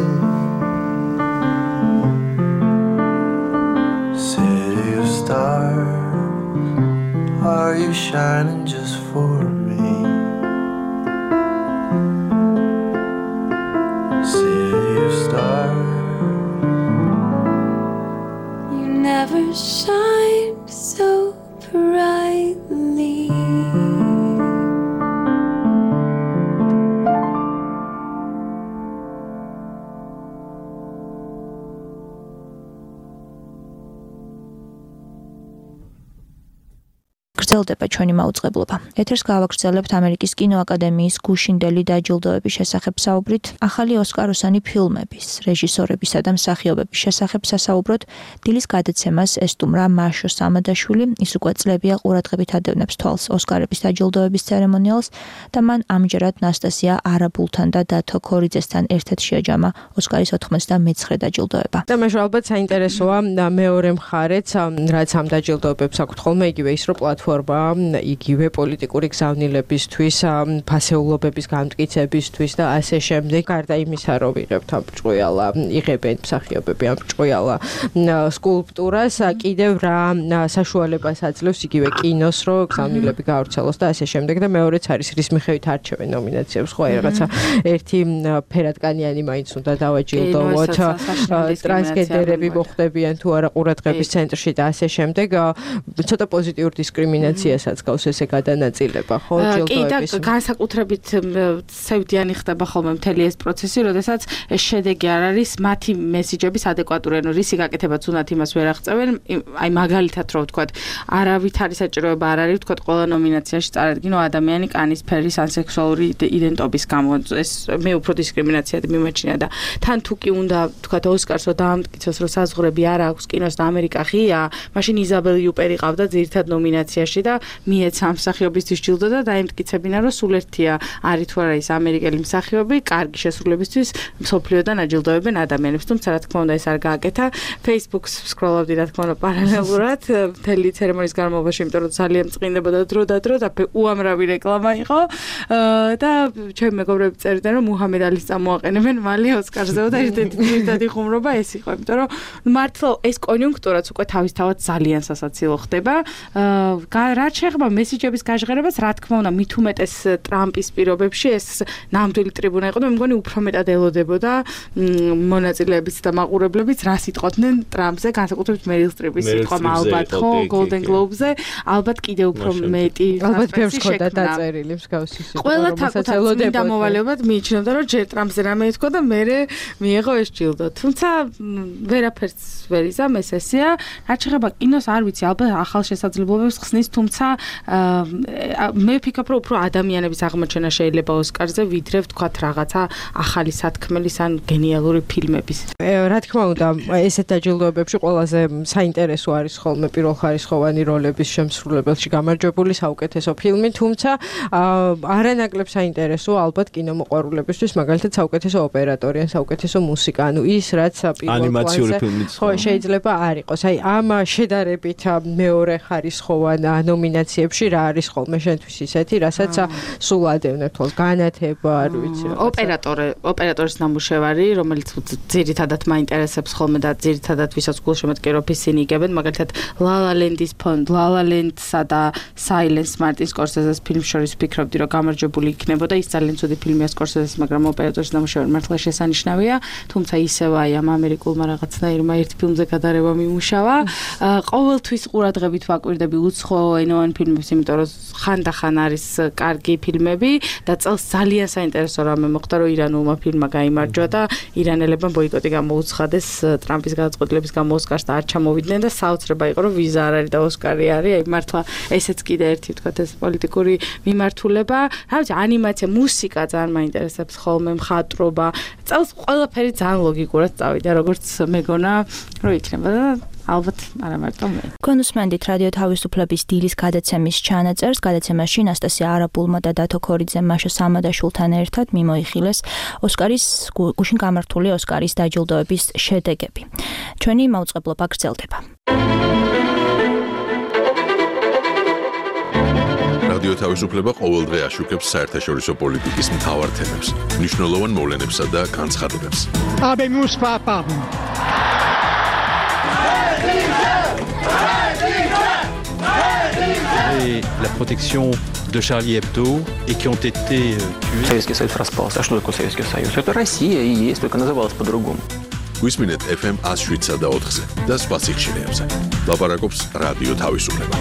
City of stars, are you shining just for me? City of stars, you never shine so brightly. გრძელდება ჩვენი მაუწყებლობა. ეთერს გავაგრძელებთ ამერიკის კინოაკადემიის გუშინდელი დაჯილდოების შესახებ საუბრით. ახალი ოსკაროსანი ფილმების, რეჟისორებისა და მსახიობების შესახებ სასაუბროთ. დილის გადაცემას ესტუმრა მაშო სამადაშვილი, ის უკვე წლებია ყურადღებით ადევნებს თვალს ოსკარების დაჯილდოების ცერემონიალს და მან ამჯერად ნასტასია არაბულთან და დათო ქორიძესთან ერთად შეაჯამა ოსკარის 99 დაჯილდოება. და მე ალბათ საინტერესოა მეორე მხარეც, რაც ამ დაჯილდოებებს აქვთ ხოლმე იგივე ის რომ პლატფორმა იგივე პოლიტიკური გზავნილებისთვის, ფასეულობების გამტკიცებისთვის და ასე შემდეგ. გარდა იმისა, რომ ვიღებთ ამ ჭყუიალა, იღებენ მსახიობები ამ ჭყუიალა სკულპტურას, კიდევ რა საშუალებას აძლევს იგივე კინოს, რომ გზავნილები გაავრცელოს და ასე შემდეგ. და მეორეც არის რის მიხედვით არჩევენ ნომინაციებს, ხო, აი რაღაცა ერთი ფერადკანიანი მაინც უნდა დავაჯილდოვოთ, ტრანსგენდერები მოხდებიან თუ არა ყურადღების ცენტრში და ასე შემდეგ. ცოტა პოზიტიურ დისკრიმინაციასაც გავს ესე გადანაწილება, ხო, ჯილდოების. კი, და განსაკუთრებით სევდიანი ხდება ხოლმე მთელი ეს პროცესი, როდესაც ეს შედეგი არ არის მათი მესიჯების ადეკვატური, ანუ რისი გაკეთებაც უნდათ იმას ვერ აღწევენ, აი მაგალითად რო ვთქვათ, არავითარი საჭიროება არ არის ვთქვათ ყველა ნომინაციაში წარადგინო ადამიანი კანის ფერის ან სექსუალური იდენტობის გამო. ეს მე უფრო დისკრიმინაციად მიმაჩნია და თან თუ კი უნდა ვთქვათ ოსკარს რო დაამტკიცოს, რომ საზღვრები არ აქვს კინოს და ამერიკა ღია, მაშინ იზაბელ იუპერი ყავდა ძირითად ნომინაციაში და მიეცა ამ მსახიობისთვის ჯილდო და დაიმტკიცებინა, რომ სულ ერთია არის თუ არა ის ამერიკელი მსახიობი, კარგი შესრულებისთვის მსოფლიოდან აჯილდოებენ ადამიანებს, თუმცა რა თქმა უნდა ეს არ გააკეთა. Facebook-ს სკროლავდი რა თქმა უნდა პარალელურად მთელი ცერემონიის განმავლობაში, იმიტომ რომ ძალიან წყინდებოდა დრო და უამრავი რეკლამა იყო და ჩემი მეგობრები წერდნენ, რომ მუჰამედ ალის წამოაყენებენ მალე ოსკარზეო და ერთადერთი ხუმრობა ეს იყო, იმიტომ რომ მართლა ეს კონიუნქტურაც უკვე თავისთავად ძალიან სასაცილო ხდება. რაც შეეხება მესიჯების გაჟღერებას, რა თქმა უნდა, მით უმეტეს ტრამპის პირობებში ეს ნამდვილი ტრიბუნა იყო და მე მგონი უფრო მეტად ელოდებოდა მონაწილეებიც და მაყურებლებიც რა სიტყვოდნენ ტრამპზე, განსაკუთრებით მერილ სტრიპის სიტყვამ ალბათ ხო Golden Globe-ზე, ალბათ კიდევ უფრო მეტი ალბათ ბევრს ხოდა დაწერილი მსგავსი სიტყვა. ყველა თაკუთა წმინდა მოვალეობად მიიჩნევდა, რომ ჯერ ტრამპზე რამე ეთქვა და მერე მიიღო ეს ჯილდო. თუმცა ვერაფერს ვერ იზამეს ესეა. რაც შეეხება კინოს, არ ვიცი, ალბათ ახალ შესაძლებლობებს ხსნის, თუმცა მე ვფიქრობ, რომ უფრო ადამიანების აღმოჩენა შეიძლება ოსკარზე, ვიდრე ვთქვათ რაღაცა ახალი სათქმელის ან გენიალური ფილმების. რა თქმა უნდა, ესეთ დაჯილდოებებში ყველაზე საინტერესო არის ხოლმე პირველხარისხოვანი როლების შემსრულებელში გამარჯვებული საუკეთესო ფილმი, თუმცა არანაკლებ საინტერესოა ალბათ კინომოყვარულებისთვის, მაგალითად საუკეთესო ოპერატორი ან საუკეთესო მუსიკა, ანუ ის რაც ანიმაციური ფილმიც ხო შეიძლება არ იყოს. აი ამ შედარებით მეორე ხარისხოვან ნომინაციებში რა არის ხოლმე შენთვის ისეთი, რასაც სულ ადევნებ თვალს, განათება, არ ვიცი. ოპერატორის ნამუშევარი, რომელიც ძირითადად მაინტერესებს ხოლმე და ძირითადად ვისაც გულშემატკივრობ ისინი იგებენ, მაგალითად La La Land-ის ფონდ, La La Land-სა და Silence Martin Scorsese-ს ფილმს შორის ვფიქრობდი, რომ გამარჯვებული იქნებოდა. ის ძალიან ცუდი ფილმია Scorsese-ს, მაგრამ ოპერატორის ნამუშევარი მართლა შესანიშნავია, თუმცა ისევ აი ამ ამერიკულმა რაღაცნაირმა ერთ ფილმზე გადარება მიმუშავა. ყოველთვის ყურადღებით ვაკვირდები უცხო ენოვან ფილმებს, იმიტომ რომ ხანდახან არის კარგი ფილმები და წელს ძალიან საინტერესო რამე მოხდა, რომ ირანულმა ფილმმა გაიმარჯვა და ირანელებმა ბოიკოტი გამოუცხადეს ტრამპის გადაწყვეტილების გამო ოსკარს და არ ჩამოვიდნენ და საოცრება იყო, რომ ვიზა არ არის და ოსკარი არის. აი მართლა ესეც კიდე ერთი ვთქვათ ეს პოლიტიკური მიმართულება. რა ვიცი, ანიმაცია, მუსიკა ძალიან მაინტერესებს ხოლმე, მხატვრობა. წელს ყველაფერი ძალიან ლოგიკურად წავიდა, როგორც მეგონა, რომ იქნება და ალბათ არა მარტო მე. კონუსმენდით რადიო თავისუფლების დილის გადაცემის ჩანაწერს, გადაცემაში ნასტასია არაბულმა და დათო ქორიძემ მაშა სამადაშვილთან ერთად მიმოიხილეს ოსკარის გუშინ გამართული ოსკარის დაჯილდოების შედეგები. ჩვენი მაუწყებლობა გრძელდება. რადიო თავისუფლება ყოველდღე აშუქებს საერთაშორისო პოლიტიკის მთავარ თემებს, მნიშვნელოვან მოვლენებსა და განცხადებებს. Et la protection de Charlie Hebdo et qui ont été tués. Советский Союз распался. А что такое Советский Союз? Это Россия и есть, только называлась по-другому. Გვისმინეთ FM 107 და 4-ზე და სხვა სიხშირეებზე. ლაპარაკობს რადიო თავისუფლება.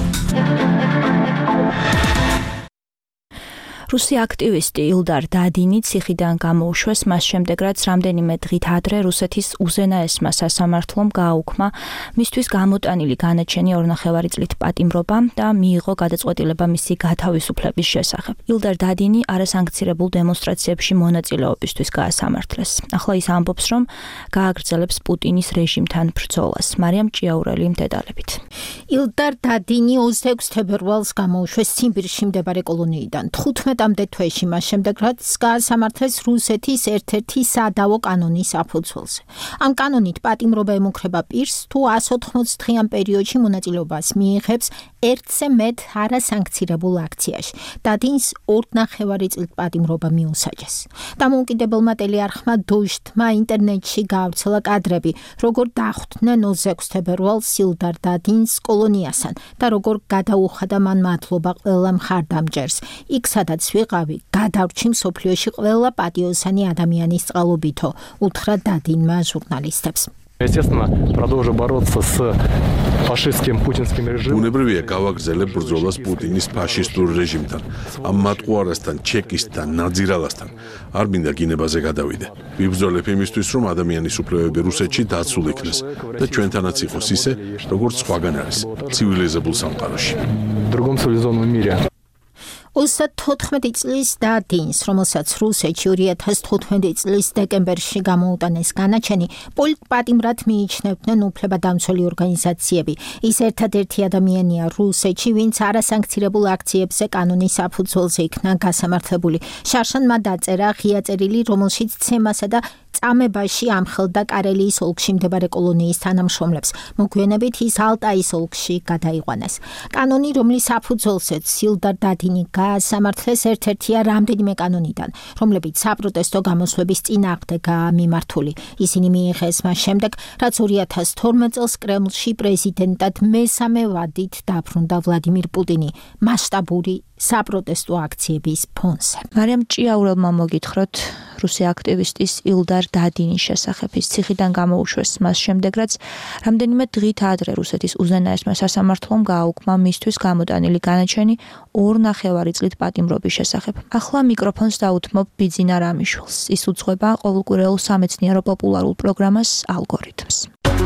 რუსი აქტივისტი ილდარ დადინი ციხიდან გამოუშვეს მას შემდეგ, რაც რამდენიმე დღით ადრე რუსეთის უზენაესმა სასამართლომ გააუქმა მისთვის გამოტანილი განაჩენი 2.5 წლით პატიმრობა და მიიღო გადაწყვეტილება მისი გათავისუფლების შესახებ. ილდარ დადინი არასანქცირებულ დემონსტრაციებში მონაწილეობისთვის გაასამართლეს. ახლა ის ამბობს, რომ გააგრძელებს პუტინის რეჟიმთან ბრძოლას. მარიამ ჭიაურელი დეტალებით. ილდარ დადინი 26 თებერვალს გამოუშვეს ციმბირში მდებარე კოლონიიდან. 15-მდე თვეში მას შემდეგ, რაც გაასამართლეს რუსეთის ერთ-ერთი სადავო კანონის საფუძველზე. ამ კანონით პატიმრობა ემუქრება პირს, თუ 180 დღიან პერიოდში მონაწილეობას მიიღებს ერთზე მეტ არასანქცირებულ აქციაში. დადინს 2.5 წლით პატიმრობა მიუსაჯეს. დამოუკიდებელმა ტელეარხმა დოჟდმა ინტერნეტში გაავრცელა კადრები, როგორ დახვდნენ 26 თებერვალს ილდარ დადინს კოლონიასთან და როგორ გადაუხადა მან მადლობა ყველა მხარდამჭერს. იქ სადაც ვიყავი, გადავრჩი მსოფლიოში ყველა პატიოსანი ადამიანის წყალობითო, უთხრა დადინმა ჟურნალისტებს. Естественно, продолжу бороться с фашистским путинским режимом. უნებრივია გავაგრძელებ ბრძოლას პუტინის ფაშისტურ რეჟიმთან, ამ მატყუარასთან, ჩეკისთან, ნაძირალასთან. არ მინდა გინებაზე გადავიდე. ვიბრძოლებ იმისთვის, რომ ადამიანის უფლებები რუსეთში დაცულ იქნეს და ჩვენთანაც იყოს ისე, როგორც სხვაგან არის, ცივილიზებულ სამყაროში. В другом цивилизованном мире. 34 წლის დადინს, რომელსაც რუსეთში 2015 წლის დეკემბერში გამოუტანეს განაჩენი, პოლიტპატიმრად მიიჩნევდნენ უფლებადამცველი ორგანიზაციები. ის ერთადერთი ადამიანია რუსეთში, ვინც არასანქცირებულ აქციებზე კანონის საფუძველზე იქნა გასამართლებული. შარშანმა დაწერა ღია წერილი, რომელშიც ცემასა და წამებაში ამხელდა კარელიის ოლქში მდებარე კოლონიის თანამშრომლებს. მოგვიანებით ის ალტაის ოლქში გადაიყვანეს. კანონი, რომლის საფუძველზეც ილდარ დადინი გაასამართლეს, ერთ-ერთია რამდენიმე კანონიდან, რომლებიც საპროტესტო გამოსვლების წინააღმდეგაა მიმართული. ისინი მიიღეს მას შემდეგ, რაც 2012 წელს კრემლში პრეზიდენტად მესამე ვადით დაბრუნდა ვლადიმირ პუტინი მასშტაბური საპროტესტო აქციების ფონზე. მარიამ ჭიაურელმა მოგითხროთ რუსი აქტივისტის ილდარ დადინის შესახებ. ის ციხიდან გამოუშვეს მას შემდეგ, რაც რამდენიმე დღით ადრე რუსეთის უზენაესმა სასამართლომ გააუქმა მისთვის გამოტანილი განაჩენი 2.5 წლით პატიმრობის შესახებ. ახლა მიკროფონს დაუთმობ ბიძინა რამიშვილს. ის უძღვება ყოველკვირეულ სამეცნიერო პოპულარულ პროგრამას ალგორითმს.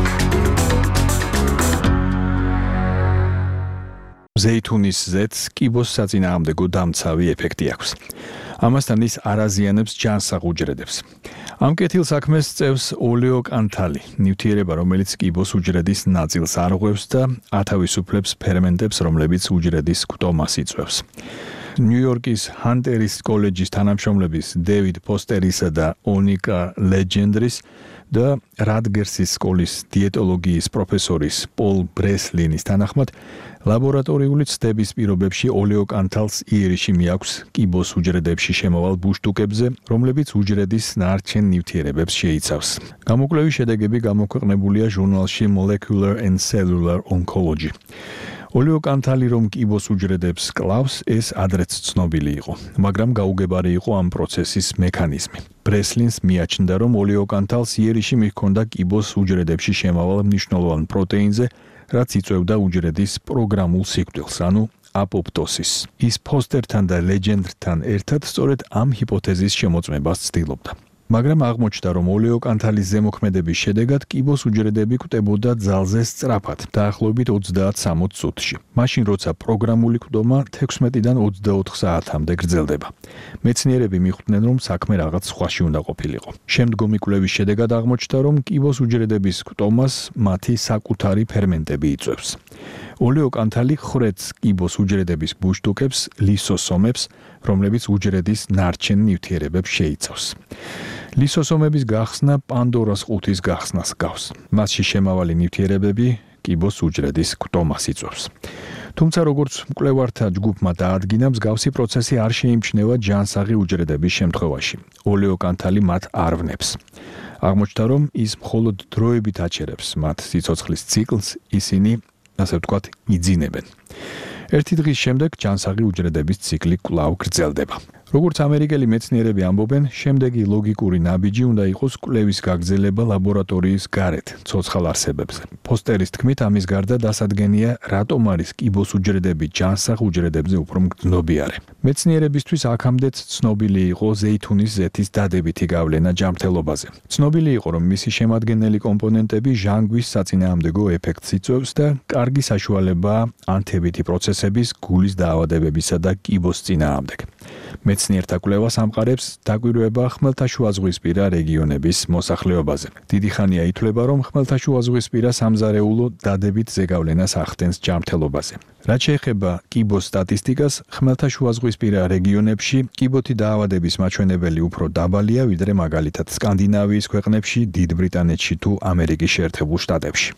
ზეითუნის ზეთს კიბოს საწინააღმდეგო დამცავი ეფექტი აქვს. ამასთან ის არაზიანებს ჯანსაღ უჯრედებს. ამ კეთილ საქმეს წევს ოლეოკანთალი, ნივთიერება, რომელიც კიბოს უჯრედის ნაწილს არღვევს და ათავისუფლებს ფერმენტებს, რომლებიც უჯრედის კვტომას იწვევს. ნიუ-იორკის ჰანტერის კოლეჯის თანამშრომლების დევიდ ფოსტერისა და ონიკა ლეჯენდრის და რატგერსის სკოლის დიეტოლოგიის პროფესორის პოლ ბრესლინის თანახმად, ლაბორატორიული ცდების პირობებში ოლეოკანთალს იერიში მიაქვს კიბოს უჯრედებში შემავალ ბუშტუკებზე, რომლებიც უჯრედის ნარჩენ ნივთიერებებს შეიცავს. გამოკვლევის შედეგები გამოქვეყნებულია ჟურნალში Molecular and Cellular Oncology. ოლეოკანთალი რომ კიბოს უჯრედებს კლავს, ეს ადრეც ცნობილი იყო, მაგრამ გაუგებარი იყო ამ პროცესის მექანიზმი. ბრესლინს მიაჩნდა, რომ ოლეოკანთალს იერიში მიჰქონდა კიბოს უჯრედებში შემავალ მნიშვნელოვან პროტეინზე, რაც იწვევდა უჯრედის პროგრამულ სიკვდილს, ანუ აპოპტოსის. ის ფოსტერთან და ლეჯენდთან ერთად სწორედ ამ ჰიპოთეზის შემოწმებას ცდილობდა. მაგრამ აღმოჩნდა, რომ ოლეოკანთალის ზემოქმედების შედეგად კიბოს უჯრედები კვდებოდა ძალზე სწრაფად, დაახლოებით 30-60 წუთში. მაშინ, როცა პროგრამული კვდომა 16-დან 24 საათამდე გრძელდება. მეცნიერები მიხვდნენ, რომ საქმე რაღაც სხვაში უნდა ყოფილიყო. შემდგომი კვლევის შედეგად აღმოჩნდა, რომ კიბოს უჯრედების კვდომას მათი საკუთარი ფერმენტები იწვევს. ოლეოკანთალი ხრեց კიბოს უჯრედების ბუშტუკებს, ლისოსომებს, რომლებიც უჯრედის ნარჩენ ნივთიერებებს შეიცავს. ლისოსომების გახსნა პანდორას ყუთის გახსნას გავს. მასში შემავალი ნივთიერებები კიბოს უჯრედის კვდომას იწვევს. თუმცა როგორც მკვლევართა ჯგუფმა დაადგინა, მსგავსი პროცესი არ შეიმჩნევა ჯანსაღი უჯრედების შემთხვევაში. ოლეოკანთალი მათ არ ვნებს. აღმოჩნდა, რომ ის მხოლოდ დროებით აჩერებს მათ სიცოცხლის ციკლს, ისინი ასე ვთქვათ, იძინებენ. ერთი დღის შემდეგ ჯანსაღი უჯრედების ციკლი კვლავ გრძელდება. როგორც ამერიკელი მეცნიერები ამბობენ, შემდეგი ლოგიკური ნაბიჯი უნდა იყოს კვლევის გაგრძელება ლაბორატორიის გარეთ, ცოცხალ არსებებზე. ფოსტერის თქმით, ამის გარდა დასადგენია, რატომ არის კიბოს უჯრედები ჯანსაღ უჯრედებზე უფრო მგრძნობიარე. მეცნიერებისთვის აქამდეც ცნობილი იყო ზეითუნის ზეთის დადებითი გავლენა ჯანმრთელობაზე. ცნობილი იყო, რომ მისი შემადგენელი კომპონენტები ჟანგვის საწინააღმდეგო ეფექტს იწვევს და კარგი საშუალებაა ანთებითი პროცესების, გულის დაავადებებისა და კიბოს წინააღმდეგ. მეცნიერთა კვლევას ამყარებს დაკვირვება ხმელთაშუაზღვისპირა რეგიონების მოსახლეობაზე. დიდი ხანია ითვლება, რომ ხმელთაშუაზღვისპირა სამზარეულო დადებით ზეგავლენას ახდენს ჯანმრთელობაზე. რაც შეეხება კიბოს სტატისტიკას, ხმელთაშუაზღვისპირა რეგიონებში კიბოთი დაავადების მაჩვენებელი უფრო დაბალია, ვიდრე მაგალითად სკანდინავიის ქვეყნებში, დიდ ბრიტანეთში თუ ამერიკის შეერთებულ შტატებში.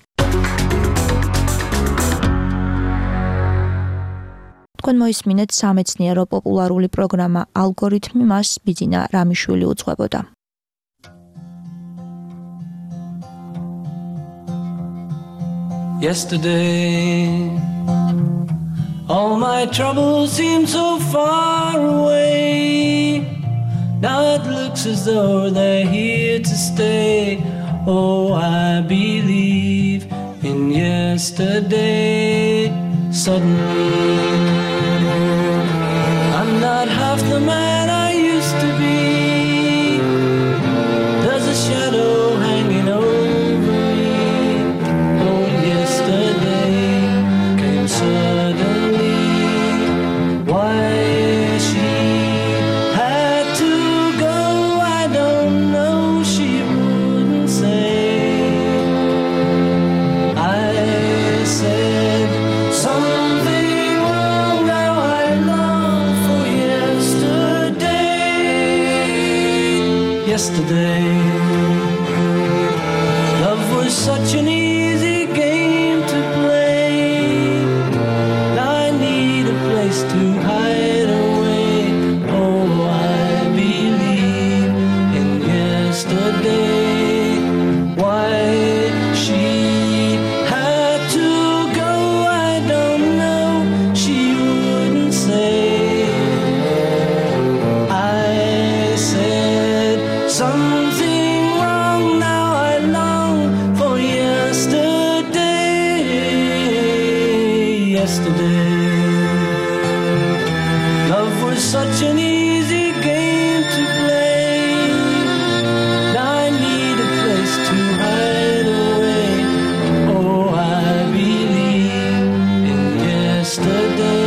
თქვენ მოისმინეთ სამეცნიერო პოპულარული პროგრამა ალგორითმი, მას ბიძინა რამიშვილი უძღვებოდა. Yesterday, all my troubles seem so far away. Now it looks as though they're here to stay. Oh, I believe in yesterday. Suddenly, I'm not half the man I used to be. There's a shadow hanging over me. Oh, yesterday came suddenly. Why yesterday. Love was such an easy game to play. Now I need a place to hide away. Oh, I believe in yesterday. Why she had to go, I don't know. She wouldn't say. I said something wrong. Now I long for yesterday. Yesterday, love was such an easy game to play. Now I need a place to hide away. Oh, I believe in yesterday.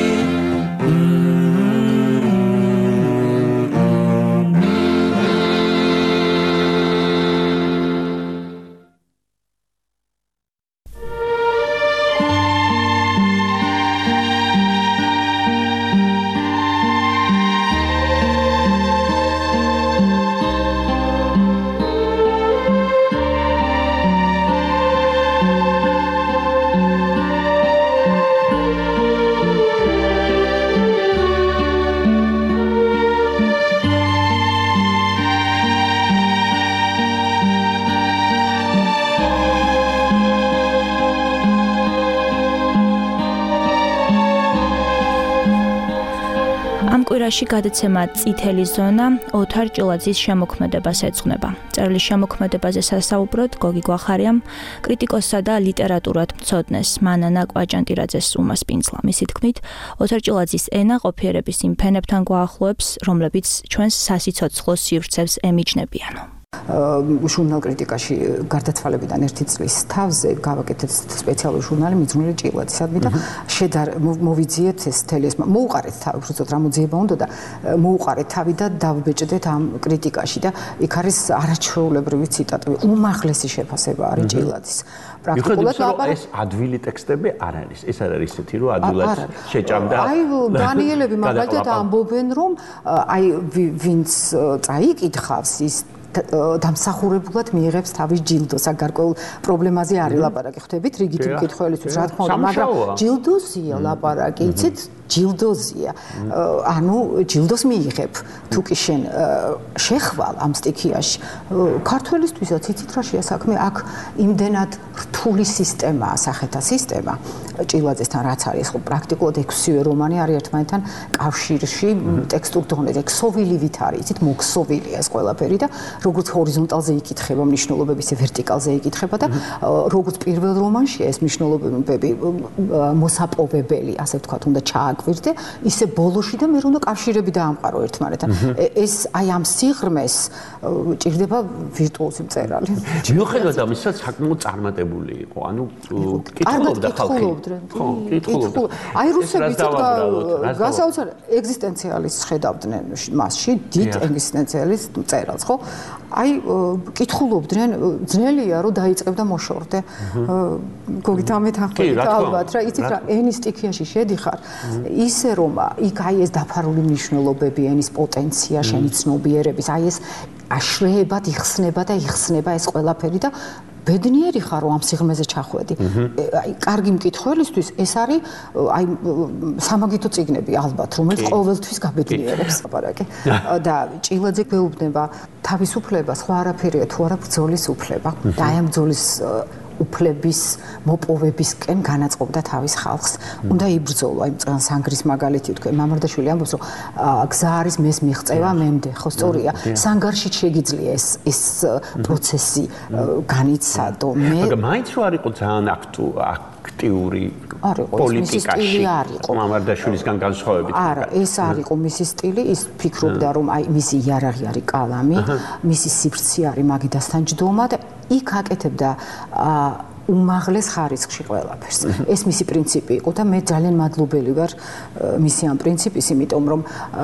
ამ კვირაში გადაცემა წითელი ზონა ოთარ ჭილაძის შემოქმედებას ეძღვნება. წერლის შემოქმედებაზე სასაუბროდ გოგი გვახარიამ კრიტიკოსსა და ლიტერატურად მცოდნეს მანანა კვაჭანტირაძეს უმასპინძლა. მისი თქმით, ოთარ ჭილაძის ენა ყოფიერების იმ ფენებთან გვაახლოებს, რომლებიც ჩვენს სასიცოცხლო სივრცეს ემიჯნებიანო. ჟურნალ კრიტიკაში გარდაცვალებიდან 1 წლის თავზე გავაკეთეთ სპეციალური ჟურნალი მიძღვნილი ჭილაძისადმი და მოვიძიეთ ეს მთელი ეს მოუყარეთ თავი, უბრალოდ რა მოძიება უნდა და მოუყარეთ თავი და დავბეჭდეთ ამ კრიტიკაში და იქ არის არაჩვეულებრივი ციტატები, უმაღლესი შეფასება არის ჭილაძის. პრაქტიკულად ეს ადვილი ტექსტები არ არის. ეს არ არის ისეთი, რომ ადვილად შეჭამდა. აი დანიელები მაგალითად ამბობენ, რომ აი ვინც წაიკითხავს ის დამსახურებულად მიიღებს თავის ჯილდოს. აქ გარკვეულ პრობლემაზე არ ლაპარაკი. ხვდებით რიგითი მკითხველისთვის, რა თქმა უნდა, მაგრამ ჯილდოზია ლაპარაკი, იცით? ჯილდოზია. ანუ ჯილდოს მიიღებ. თუ კი შენ შეხვალ ამ სტიქიაში, ქართველისთვისაც იცით რა შეასაქმე, აქ იმდენად რთული სისტემაა, სახეთა სისტემა. ჭილაძესთან რაც არის, ხო პრაქტიკულად 6-ვე რომანი არის ერთმანეთთან კავშირში, ტექსტურ დონეზე ქსოვილივით არის, იცით? მოქსოვილია ეს ყველაფერი და როგორც ჰორიზონტალზე იკითხება მნიშვნელობები, ისე ვერტიკალზე იკითხება და როგორც პირველ რომანში ეს მნიშვნელობები მოსაპოვებელი, ასე ვთქვათ, უნდა ჩააგვირდე, ისე ბოლოში და მე რომ უნდა კავშირები დაამყარო ერთმანეთთან. ეს აი ამ სიღრმეს ჭირდება ვირტუოზი მწერალი. მიუხედავად ამისა, საკმაოდ წარმატებული იყო. ანუ კითხულობდა ხალხი. ხო, კითხულობდა. აი რუსები გასაოცარ ეგზისტენციალისტს ხედავდნენ მასში, დიდ ეგზისტენციალისტ მწერალს, ხო? აი კითხულობდნენ, ძნელია რომ დაიწყებდა მოშორდე. გოგით ამეთანხმებით ალბათ რა, იცით რა, ენის სტიქიაში შედიხარ, ისე რომ იქ აი ეს დაფარული მნიშვნელობები, ენის პოტენცია, შენი ცნობიერების, აი ეს აშრეებად იხსნება და იხსნება ეს ყველაფერი და ბედნიერი ხარ რომ ამ სიღრმეზე ჩახვედი. აი კარგი მკითხველისთვის ეს არის აი სამაგითო წიგნები ალბათ, რომელიც ყოველთვის გაბედნიერებს ლაპარაკი. და ჭილაძე გვეუბნება თავისუფლება სხვა არაფერია თუ არა ბრძოლის უფლება. და აი ამ ბრძოლის უფლების მოპოვებისკენ განაწყობდა თავის ხალხს. უნდა იბრძოლო, აი მწვანე სანგრის მაგალითი თქვენ მამარდაშვილი ამბობს, რომ გზა არის მეს მიღწევა მემდე, ხო სწორია. სანგარში შეგიძლია ეს პროცესი განიცადო. მაგრამ მაინც რო არ იყო ძალიან აქტიური პოლიტიკაში მამარდაშვილისგან განსხვავებით. არა, ეს არ იყო მისი სტილი, ის ფიქრობდა, რომ აი მისი იარაღი არის კალამი, მისი სივრცე არის მაგიდასთან ჯდომა და იქ აკეთებდა უმაღლეს ხარისხში ყველაფერს. ეს მისი პრინციპი იყო და მე ძალიან მადლობელი ვარ მისი ამ პრინციპის, იმიტომ რომ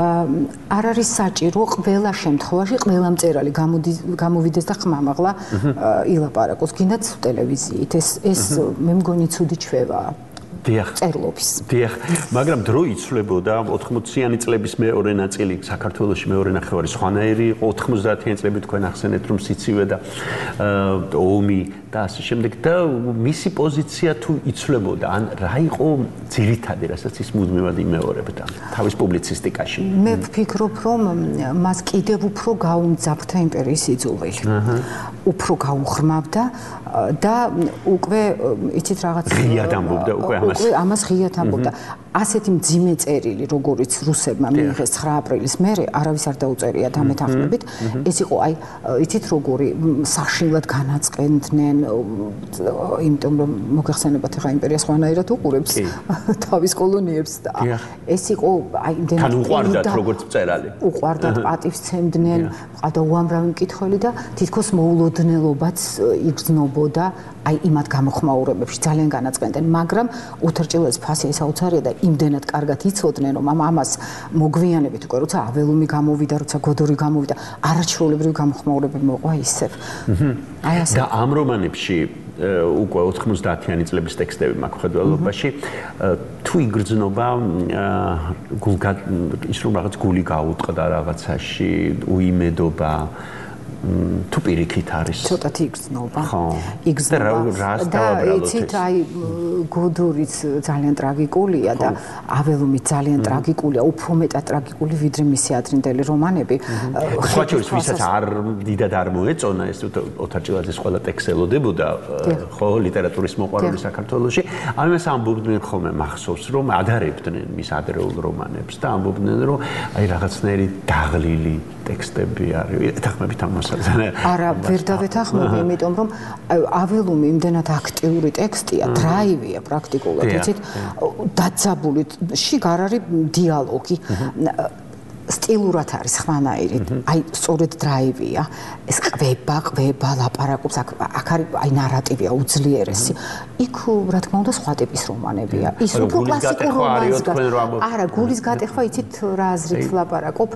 არ არის საჭირო ყველა შემთხვევაში ყველა მწერალი გამოვიდეს და ხმამაღლა ილაპარაკოს, გინდათ ტელევიზიით. ეს მე მგონი ცუდი ჩვევაა. წერლობის. დიახ, მაგრამ დრო იცვლებოდა 80-იანი წლების მეორე ნაწილი საქართველოში მეორე ნახევარი სხვანაირი იყო 90-იანი წლები თქვენ ახსენეთ რომ სიცივე და ომი და ასე შემდეგ და მისი პოზიცია თუ იცვლებოდა ან რა იყო ძირითადი რასაც ის მუდმივად იმეორებდა თავის პუბლიცისტიკაში. მე ვფიქრობ რომ მას კიდევ უფრო გაუმძაფრდა იმპერიის იძულველი. უფრო გაუღრმავდა და უკვე იცით რაღაც ღიად ამბობდა უკვე ამას. ამას ღიად ამბობდა. ასეთი მძიმე წერილი, როგორიც რუსებმა მიიღეს 9 აპრილის მერე, არავის არ დაუწერია დამეთანხმებით. ეს იყო აი, იცით როგორი საშინლად განაწყენდნენ, იმიტომ რომ მოგეხსენებათ ახლა იმპერია სხვანაირად უყურებს თავის კოლონიებს და ეს იყო აი იმდენად თან უყვარდათ როგორც მწერალი. უყვარდათ პატივცემდნენ, ყავდა უამრავი მკითხველი და თითქოს მოულოდნელობაც იგრძნობოდა აი იმათ გამოხმაურებებში ძალიან განაწყენდნენ, მაგრამ უთრჭილეს ფასი საოცარია და იმდენად კარგად იცოდნენ, რომ ამას მოგვიანებით უკვე როცა აველუმი გამოვიდა, როცა გოდორი გამოვიდა, არაჩვეულებრივი გამოხმაურებები მოყვა ისევ. აი ასე. და ამ რომანებში უკვე 90-იანი წლების ტექსტები მაქვს ხედველობაში თუ იგრძნობა ის რომ რაღაც გული გაუტყდა რაღაცაში, უიმედობა თუ პირიქით არის ცოტათი იგრძნობა. იგრძნობა. და იცით აი გოდორიც ძალიან ტრაგიკულია და აველუმიც ძალიან ტრაგიკულია, უფრო მეტად ტრაგიკული ვიდრე მისი ადრინდელი რომანები. სხვაჩვენს ვისაც არ დიდად არ მოეწონა ეს ოთარ ჭილაძის ყველა ტექსტი ელოდებოდა ხო ლიტერატურის მოყვარული საქართველოში. ამას ამბობდნენ ხოლმე მახსოვს რომ ადარებდნენ მის ადრეულ რომანებს და ამბობდნენ რომ აი რაღაცნაირი დაღლილი ტექსტები არის. ეთანხმებით ამას არა, ვერ დავეთანხმები, იმიტომ რომ აველუმი იმდენად აქტიური ტექსტია, დრაივია პრაქტიკულად, იცით, დაძაბული, შიგ არ არის დიალოგი. სტილურად არის ხვანაირი. აი, სწორედ დრაივია. ეს ყვება, ლაპარაკობს, აქ არის აი ნარატივია უძლიერესი. იქ რა თქმა უნდა სხვა ტიპის რომანებია. ის უფრო კლასიკურ რომანს. არა, გულის გატეხვა, იცით, რა აზრით ლაპარაკობ.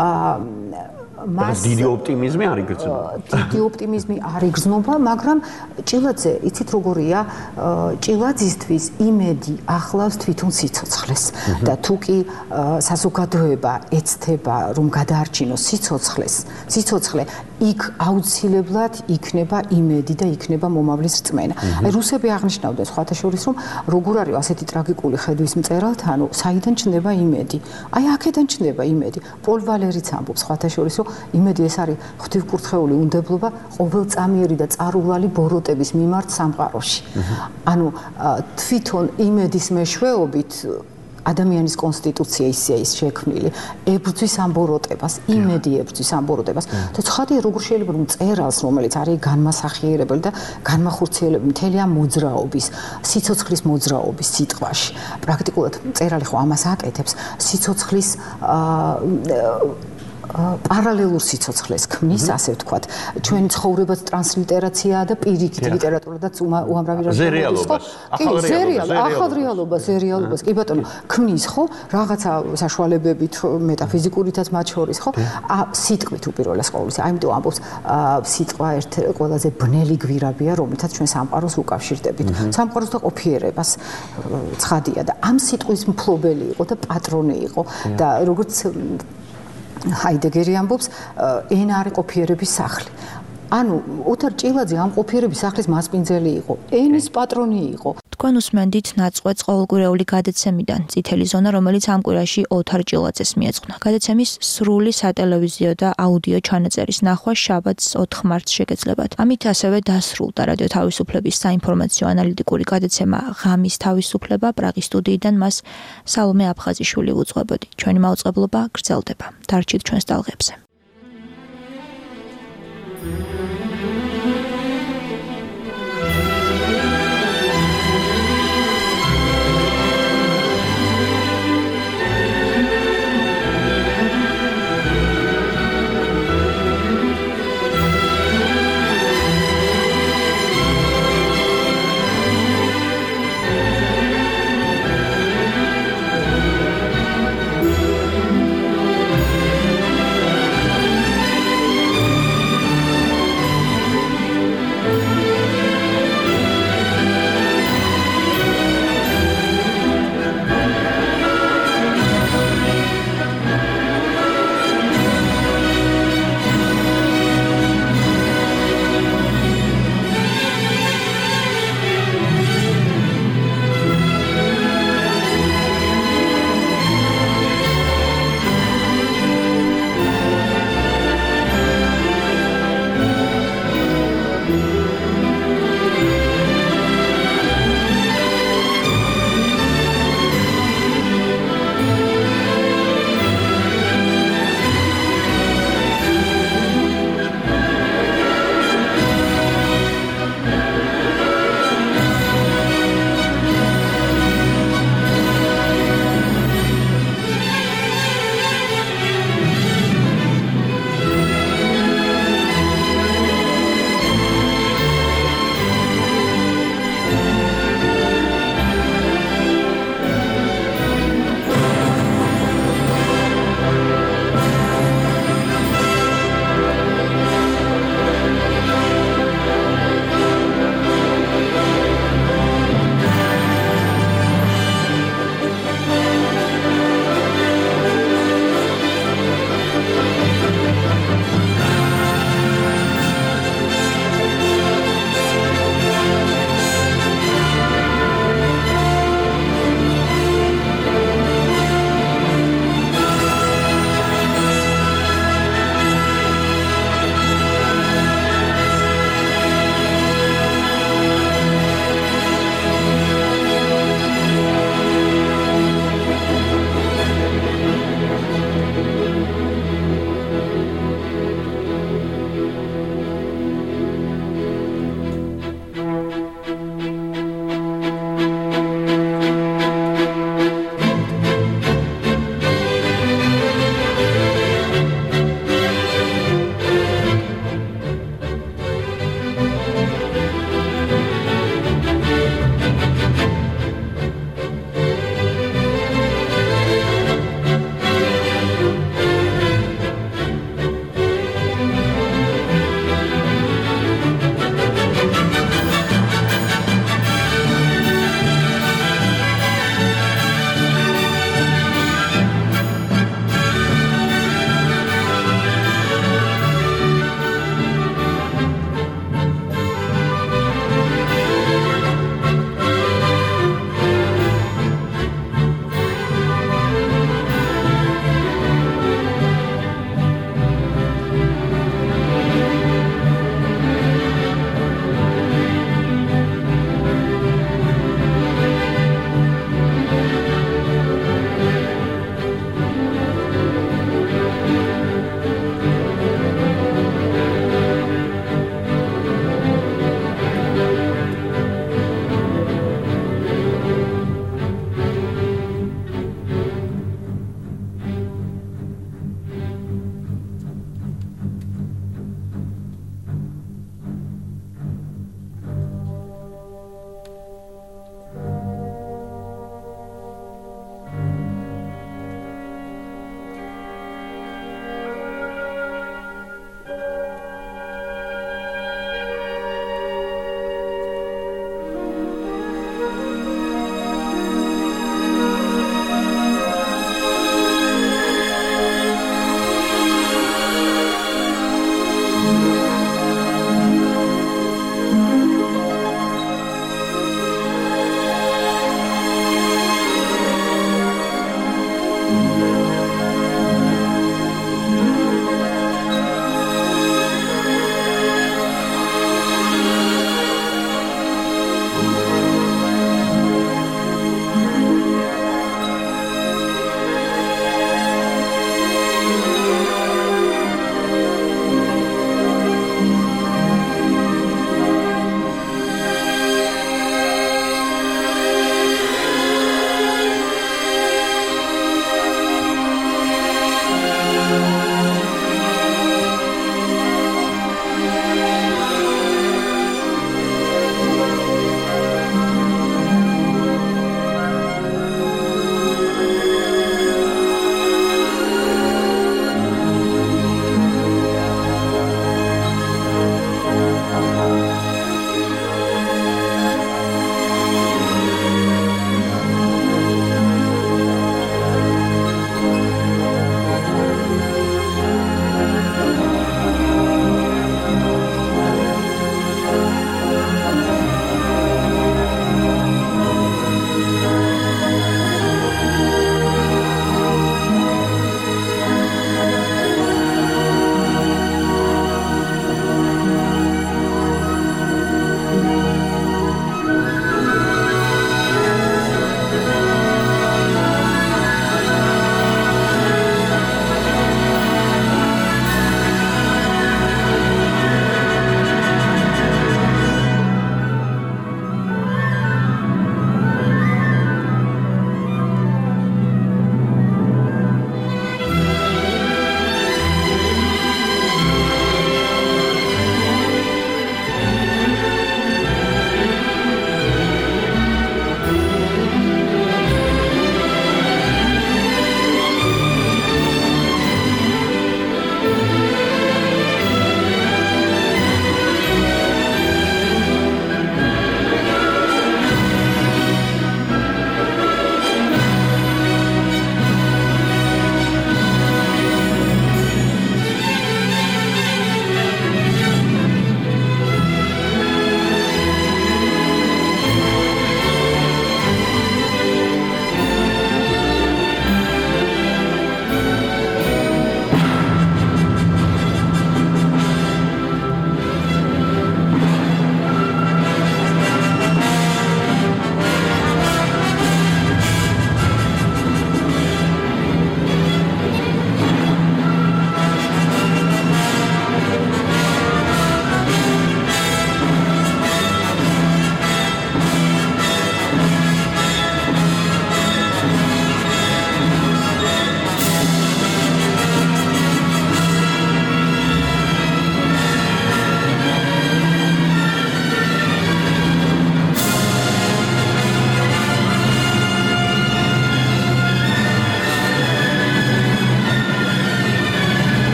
მას დიდი ოპტიმიზმი არ იგრძნობა. დიდი ოპტიმიზმი არ იგრძნობა, მაგრამ ჭილაძე, იცით როგორია, ჭილაძისთვის იმედი ახლავს თვითონ სიცოცხლეს და თუ კი საზოგადოება ეცდება რომ გადაარჩინოს სიცოცხლე იქ აუცილებლად იქნება იმედი და იქნება მომავლის რწმენა. აი რუსები აღნიშნავდნენ სხვათა შორის რომ როგორ არის ასეთი ტრაგიკული ხედვის მწერალთან, საიდან ჩნდება იმედი. აი აქედან ჩნდება იმედი. პოლ ვალერიც ამბობს სხვათა შორის რომ იმედი ეს არის ღვთივკურთხეული უნდებლობა ყოველწამიერი და წარუვლალი ბოროტების მიმართ სამყაროში. ანუ თვითონ იმედის მეშვეობით ადამიანის კონსტიტუცია ისეა ის შექმნილი, ებრძვის ამ ბოროტებას, იმედი ებრძვის ამ ბოროტებას. და ცხადია როგორ შეიძლება რომ მწერალს, რომელიც არის განმასახიერებელი და განმახორციელებელი მთელი ამ მოძრაობის, სიცოცხლის მოძრაობის სიტყვაში. პრაქტიკულად მწერალი ხო ამას აკეთებს, სიცოცხლის პარალელურ სიცოცხლეს ქმნის, ასე ვთქვათ. ჩვენი ცხოვრებაც ტრანსლიტერაციაა და პირიქით ლიტერატურადაც უამრავი რეალობას. ახალ რეალობას, კი ბატონო, ქმნის ხო? რაღაცა საშუალებებით, მეტაფიზიკურითაც მათ შორის ხო? სიტყვით უპირველეს ყოვლისა. აიმიტომ ამბობს, სიტყვა ყველაზე ბნელი გვირაბია, რომლითაც ჩვენ სამყაროს უკავშირდებით. სამყაროს და ყოფიერებას ცხადია და ამ სიტყვის მფლობელი იყო და პატრონი იყო და როგორც ჰაიდეგერი ამბობს, ენა არის ყოფიერების სახლი. ანუ ოთარ ჭილაძე ამ ყოფიერების სახლის მასპინძელი იყო, ენის პატრონი იყო. თქვენ უსმენდით ნაწყვეტს ყოველკვირეული გადაცემიდან წითელი ზონა, რომელიც ამ კვირაში ოთარ ჭილაძეს მიეძღვნა. გადაცემის სრული სატელევიზიო და აუდიო ჩანაწერის ნახვა შაბათს 4 მარტს შეგეძლებათ. ამით ასევე დასრულდა რადიო თავისუფლების საინფორმაციო ანალიტიკური გადაცემა ღამის თავისუფლება. პრაღის სტუდიიდან მას სალომე აფხაზიშვილი უძღვებოდი. ჩვენი მაუწყებლობა გრძელდება. დარჩით ჩვენს ტალღებზე.